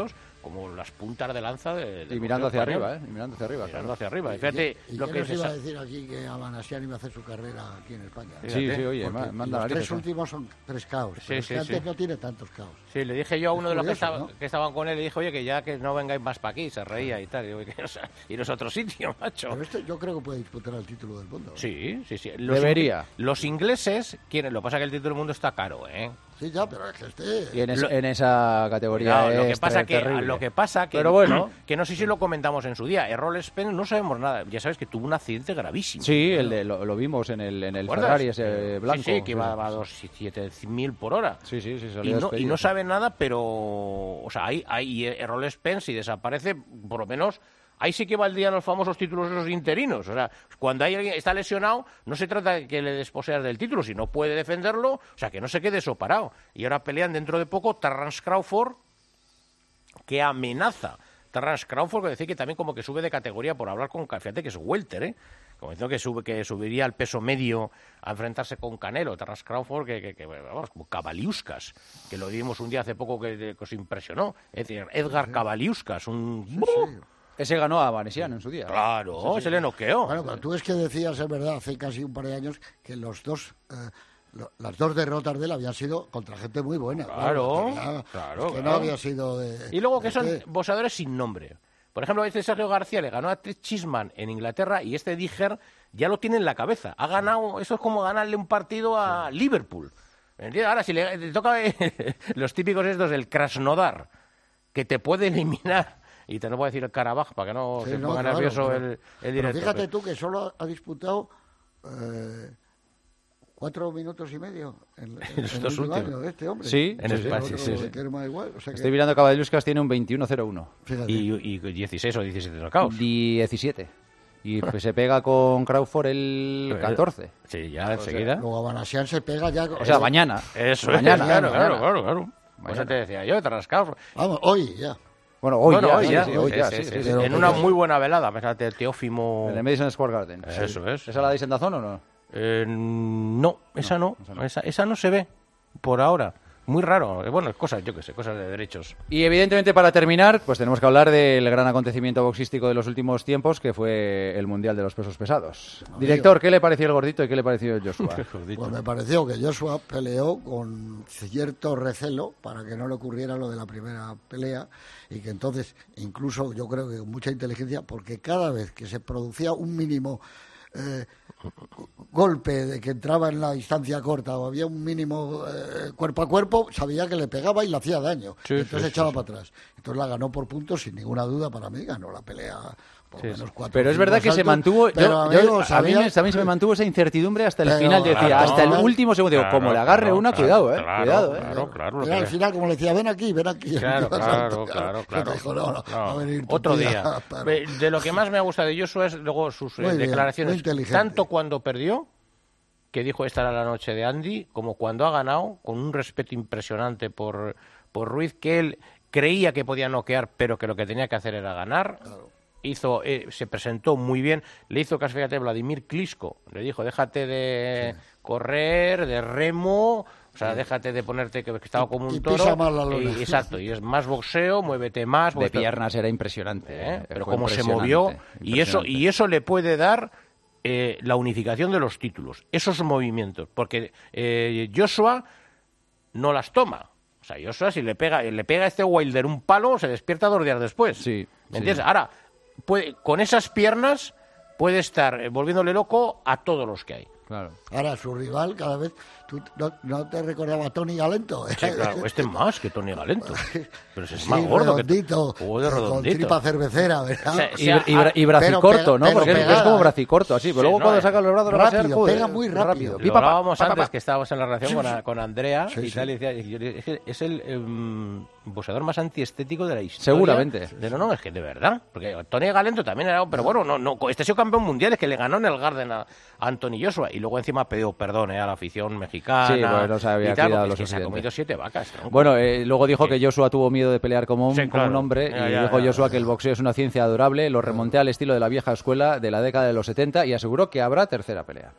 como las puntas de lanza de, de
y mirando hacia
español.
arriba, ¿eh? Y mirando hacia arriba.
Mirando
claro.
hacia arriba. Y fíjate
¿Y, y
lo
qué
que
nos
se
iba a
sa-
decir aquí que Abanasian iba a hacer su carrera aquí en España?
Sí, sí, sí, oye,
Porque
manda
los
narices,
tres
¿eh?
últimos son tres caos.
Sí,
pero es
sí,
que
sí.
antes no tiene tantos caos.
Sí, le dije yo a uno
Es
de los que,
curioso,
estaba-
¿no?
que estaban con él, le dije, oye, que ya que no vengáis más para aquí, se reía y tal. Y digo, que no sé, iros a otro sitio, macho.
Pero este yo creo que puede disputar el título del mundo. ¿eh?
Sí, sí, sí.
Debería.
ing- Los ingleses quieren, lo que pasa es que el título del mundo está caro, ¿eh?
Sí, ya, pero es que este...
Y en, es-
Lo-
en esa categoría
Cuidado, lo que
es
pasa
ter-
que
terrible.
lo que pasa que
Pero bueno.
que no sé si lo comentamos en su día. Errol Spence no sabemos nada. Ya sabes que tuvo un accidente gravísimo.
Sí, el de, lo, lo vimos en el, en el
¿Recuerdas?
Ferrari ese blanco.
Sí, sí, que iba a siete mil por hora.
Sí, sí, sí,
Y
salió
no, y
despedido.
no sabe nada, pero... O sea, hay, hay Errol Spence, si desaparece, por lo menos... Ahí sí que valdrían los famosos títulos esos interinos. O sea, cuando hay alguien está lesionado, no se trata de que le desposeas del título, si no puede defenderlo, o sea, que no se quede soparado. Y ahora pelean dentro de poco Terrence Crawford, que amenaza. Terrence Crawford, que decir que también como que sube de categoría por hablar con... Fíjate que es welter, ¿eh? Como diciendo que, sube, que subiría al peso medio a enfrentarse con Canelo. Terrence Crawford, que, que, que vamos, como Cavaliuskas, que lo vimos un día hace poco que, que os impresionó. Es decir, Edgar Cavaliuskas, un... ¡Uh!
Ese ganó a Vanessian en su día.
Claro,
Sí, sí.
se le noqueó.
Bueno, pero tú es que decías, es verdad, hace casi un par de años, que los dos, eh, lo- las dos derrotas de él habían sido contra gente muy buena.
Claro,
que ya-
claro,
que
claro.
no había sido de...
Y luego que
de
son
qué.
boxeadores sin nombre. Por ejemplo, este Sergio García le ganó a Trish Chisman en Inglaterra y este Diger ya lo tiene en la cabeza. Ha ganado, eso es como ganarle un partido a Liverpool. ¿Me entiendes? Ahora, si le, le toca los típicos estos del Krasnodar, que te puede eliminar, y te no puedo decir el Karabaj para que no
Sí,
se
no,
ponga
claro,
nervioso
pero-
el, el
Pero
director.
fíjate tú que solo ha disputado eh, cuatro minutos y medio en, en,
Los
en
dos
el último
últimos.
año, este hombre.
Sí,
En
sí,
España,
sí,
sí,
sí,
sí.
sí.
Que era más igual, o sea que-
Estoy mirando Cavaliuskas, tiene un veintiuno cero uno.
Fíjate.
Y, y dieciséis o diecisiete knockouts.
diecisiete. Y pues se pega con Crawford el catorce.
Sí, ya enseguida.
Luego Abanasian se pega ya...
O sea, mañana.
Eso
Mañana,
es, claro,
mañana.
claro, claro, claro. Pues
Mañana.
eso te decía yo, Terrascado.
Vamos, hoy ya.
Bueno, hoy
Bueno,
ya,
hoy
sí,
ya,
sí,
sí,
hoy
sí,
ya,
sí,
sí,
sí,
sí,
sí.
sí.
En una muy buena velada, fíjate, el Teófimo...
¿En el Madison Square Garden?
Eso es.
¿Esa la de Sendazón o no?
Eh, no, esa no, Esa, esa no se ve por ahora. Muy raro. Eh, Bueno, cosas, yo qué sé, cosas de derechos.
Y evidentemente para terminar, pues tenemos que hablar del gran acontecimiento boxístico de los últimos tiempos, que fue el Mundial de los Pesos Pesados.
Amigo.
Director, ¿qué le pareció el gordito y qué le pareció Joshua?
Pues me pareció que Joshua peleó con cierto recelo para que no le ocurriera lo de la primera pelea y que entonces, incluso yo creo que con mucha inteligencia, porque cada vez que se producía un mínimo eh, golpe de que entraba en la distancia corta o había un mínimo eh, cuerpo a cuerpo, sabía que le pegaba y le hacía daño.
Sí,
Y entonces
sí,
echaba
sí,
para atrás. Entonces la ganó por puntos, sin ninguna duda, para mí ganó la pelea. Por
Sí,
menos
sí.
cuatro
Pero es
cinco
verdad que se
asaltos,
mantuvo.
pero,
yo-
amigo,
yo- a mí
sabía-
me- también se me mantuvo esa incertidumbre hasta el
Pero,
final. Yo decía,
claro,
hasta el
claro,
último segundo. Digo, como le agarre
claro,
una,
claro,
cuidado, eh.
claro,
cuidado, eh.
claro, claro, lo
Era
que-
al final, como le decía, ven aquí, ven aquí.
Claro,
Dios
claro,
santo,
claro,
que
claro.
te dijo, no, no,
No,
va a venir tu
otro
tía,
día.
pero-
Ve, De lo que más me ha gustado de Joshua es luego sus eh,
Muy bien,
declaraciones.
muy inteligente.
Tanto cuando perdió, que dijo esta era la noche de Andy, como cuando ha ganado, con un respeto impresionante por, por Ruiz, que él creía que podía noquear, pero que lo que tenía que hacer era ganar. Hizo, eh, se presentó muy bien, le hizo caso, fíjate, Vladimir Klitschko, le dijo, déjate de correr, de remo, o sea,
Sí.
déjate de ponerte que, que estaba como un
y
toro.
pisa más la lona.
y- exacto, y es más boxeo, muévete más.
De
muévete-
piernas era impresionante.
¿eh?
eh.
Pero
Fue
cómo se
impresionante,
movió, y eso,
impresionante.
y eso le puede dar eh, la unificación de los títulos, esos movimientos, porque eh, Joshua no las toma. O sea, Joshua si le pega, le pega a este Wilder un palo, se despierta dos días después.
Sí,
¿Me
sí.
entiendes? Ahora, puede, con esas piernas puede estar eh, volviéndole loco a todos los que hay.
Claro.
Ahora, su rival, cada vez. ¿Tú no, no te recordaba a Tony Galento?
Sí, claro, este es más que Tony Galento. Pero ese es
Sí,
más gordo que
redondito,
Joder,
con
redondito.
tripa cervecera, ¿verdad?
O sea,
Y, bra- y, bra- y bracicorto, ¿no? Porque es- es, como bracicorto, así. Pero
Sí,
luego
no,
cuando
eh.
saca los brazos... lo va a hacer,
Rápido,
joder,
pega muy rápido.
Lo
Pi, pa, pa,
hablábamos
pa, pa,
antes
pa.
que estábamos en la relación
Sí,
con,
sí.
a- con Andrea
Sí,
y
sí.
tal, y decía, y yo le- es, el- es el em, boxeador más antiestético de la historia.
Seguramente.
De, no, no, es que de verdad. Porque Tony Galento también era... Pero bueno, no, no, este ha sido campeón mundial, es que le ganó en el Garden a, a Anthony Joshua. Y luego encima ha pedido perdón eh, a la afición mexicana.
Sí, pues no se había
y tal,
cuidado
porque
lo
es que se ha
suficiente.
comido siete vacas. ¿no?
Bueno, eh, luego dijo que Joshua tuvo miedo de pelear como un,
Sí,
como
claro.
un hombre
Ya,
y
ya,
dijo
ya,
Joshua
ya.
que el boxeo es una ciencia adorable, lo remonté al estilo de la vieja escuela de la década de los setenta y aseguró que habrá tercera pelea.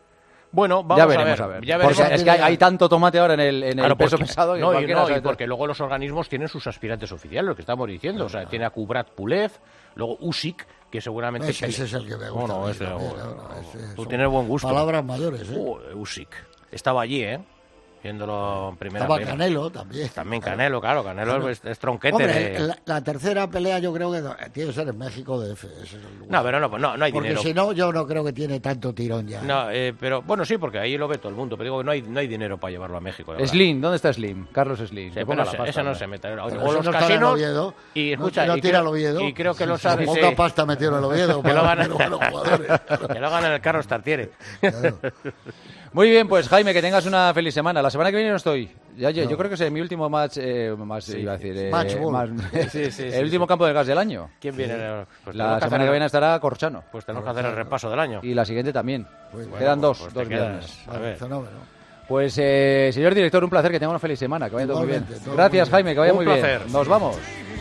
Bueno, vamos
ya
a
veremos,
ver.
a ver.
Ya veremos.
Porque es que hay, hay tanto tomate ahora en el, en
Claro,
el peso
porque,
pesado. Que
no, y,
cualquiera
no,
sabe
y porque luego los organismos tienen sus aspirantes oficiales, lo que estamos diciendo. O sea, tiene a Kubrat Pulev, luego Usyk, que seguramente...
Ese, ese es el que me gusta.
No, no, ese,
también,
no,
no,
no,
ese
tú
son
tienes buen gusto.
Palabras mayores, ¿eh?
Uh, Usyk. Estaba allí, ¿eh? Viéndolo en primera
Estaba
pelea.
Canelo también.
También Canelo, claro. Canelo
Claro.
es, es tronquete.
Hombre,
de...
la, la tercera pelea yo creo que tiene que ser en México D F. Ese es el lugar.
No, pero no, no, no hay
porque
dinero.
si no, yo no creo que tiene tanto tirón ya.
No, eh, pero bueno, sí, porque ahí lo ve todo el mundo. Pero digo que no hay, no hay dinero para llevarlo a México. de verdad.
Slim, ¿dónde está Slim? Carlos Slim.
Sí,
Que
pero
ponga
ese,
la pasta,
ese no
hombre.
se mete.
Pero
O
eso
los
no está en
casinos.
Oviedo.
Y escucha,
no, no
y,
tira
creo,
el Oviedo.
y creo que
Sí,
lo
sí,
sabe.
Poca
sí.
pasta metió en el Oviedo.
Que lo
para
gana,
tener buenos jugadores.
que lo gana en el Carlos Tartiere.
Muy bien, pues Jaime, que tengas una feliz semana. La semana que viene no estoy. Ya, ya,
No.
Yo creo que es mi último match, eh, más,
Sí.
iba a decir, eh,
Match ball.
más-
Sí, sí,
el
sí,
último
sí.
campo del gas del año.
¿Quién viene? Pues
La
tenemos que
semana
hacer
que
el-
viene estará Corchano.
Pues tenemos que hacer el repaso del año.
Y la siguiente también.
Muy
bueno,
Quedan
pues-
dos,
pues te
dos
quedas.
viernes.
A ver.
Fenómeno.
Pues, eh, señor director, un placer, que tenga una feliz semana, que vaya todo muy bien.
Igualmente, todo
Gracias,
muy bien.
Jaime, que vaya
Un
muy
placer.
bien. Nos vamos.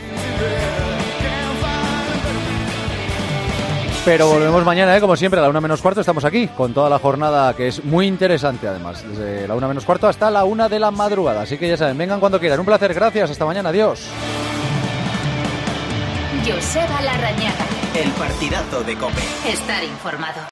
Pero volvemos mañana, ¿eh? Como siempre, a la una menos cuarto estamos aquí, con toda la jornada que es muy interesante, además, desde la una menos cuarto hasta la una de la madrugada. Así que ya saben, vengan cuando quieran. Un placer, gracias, hasta mañana, adiós.
Joseba Larrañaga.
El partidazo de COPE.
Estar informado.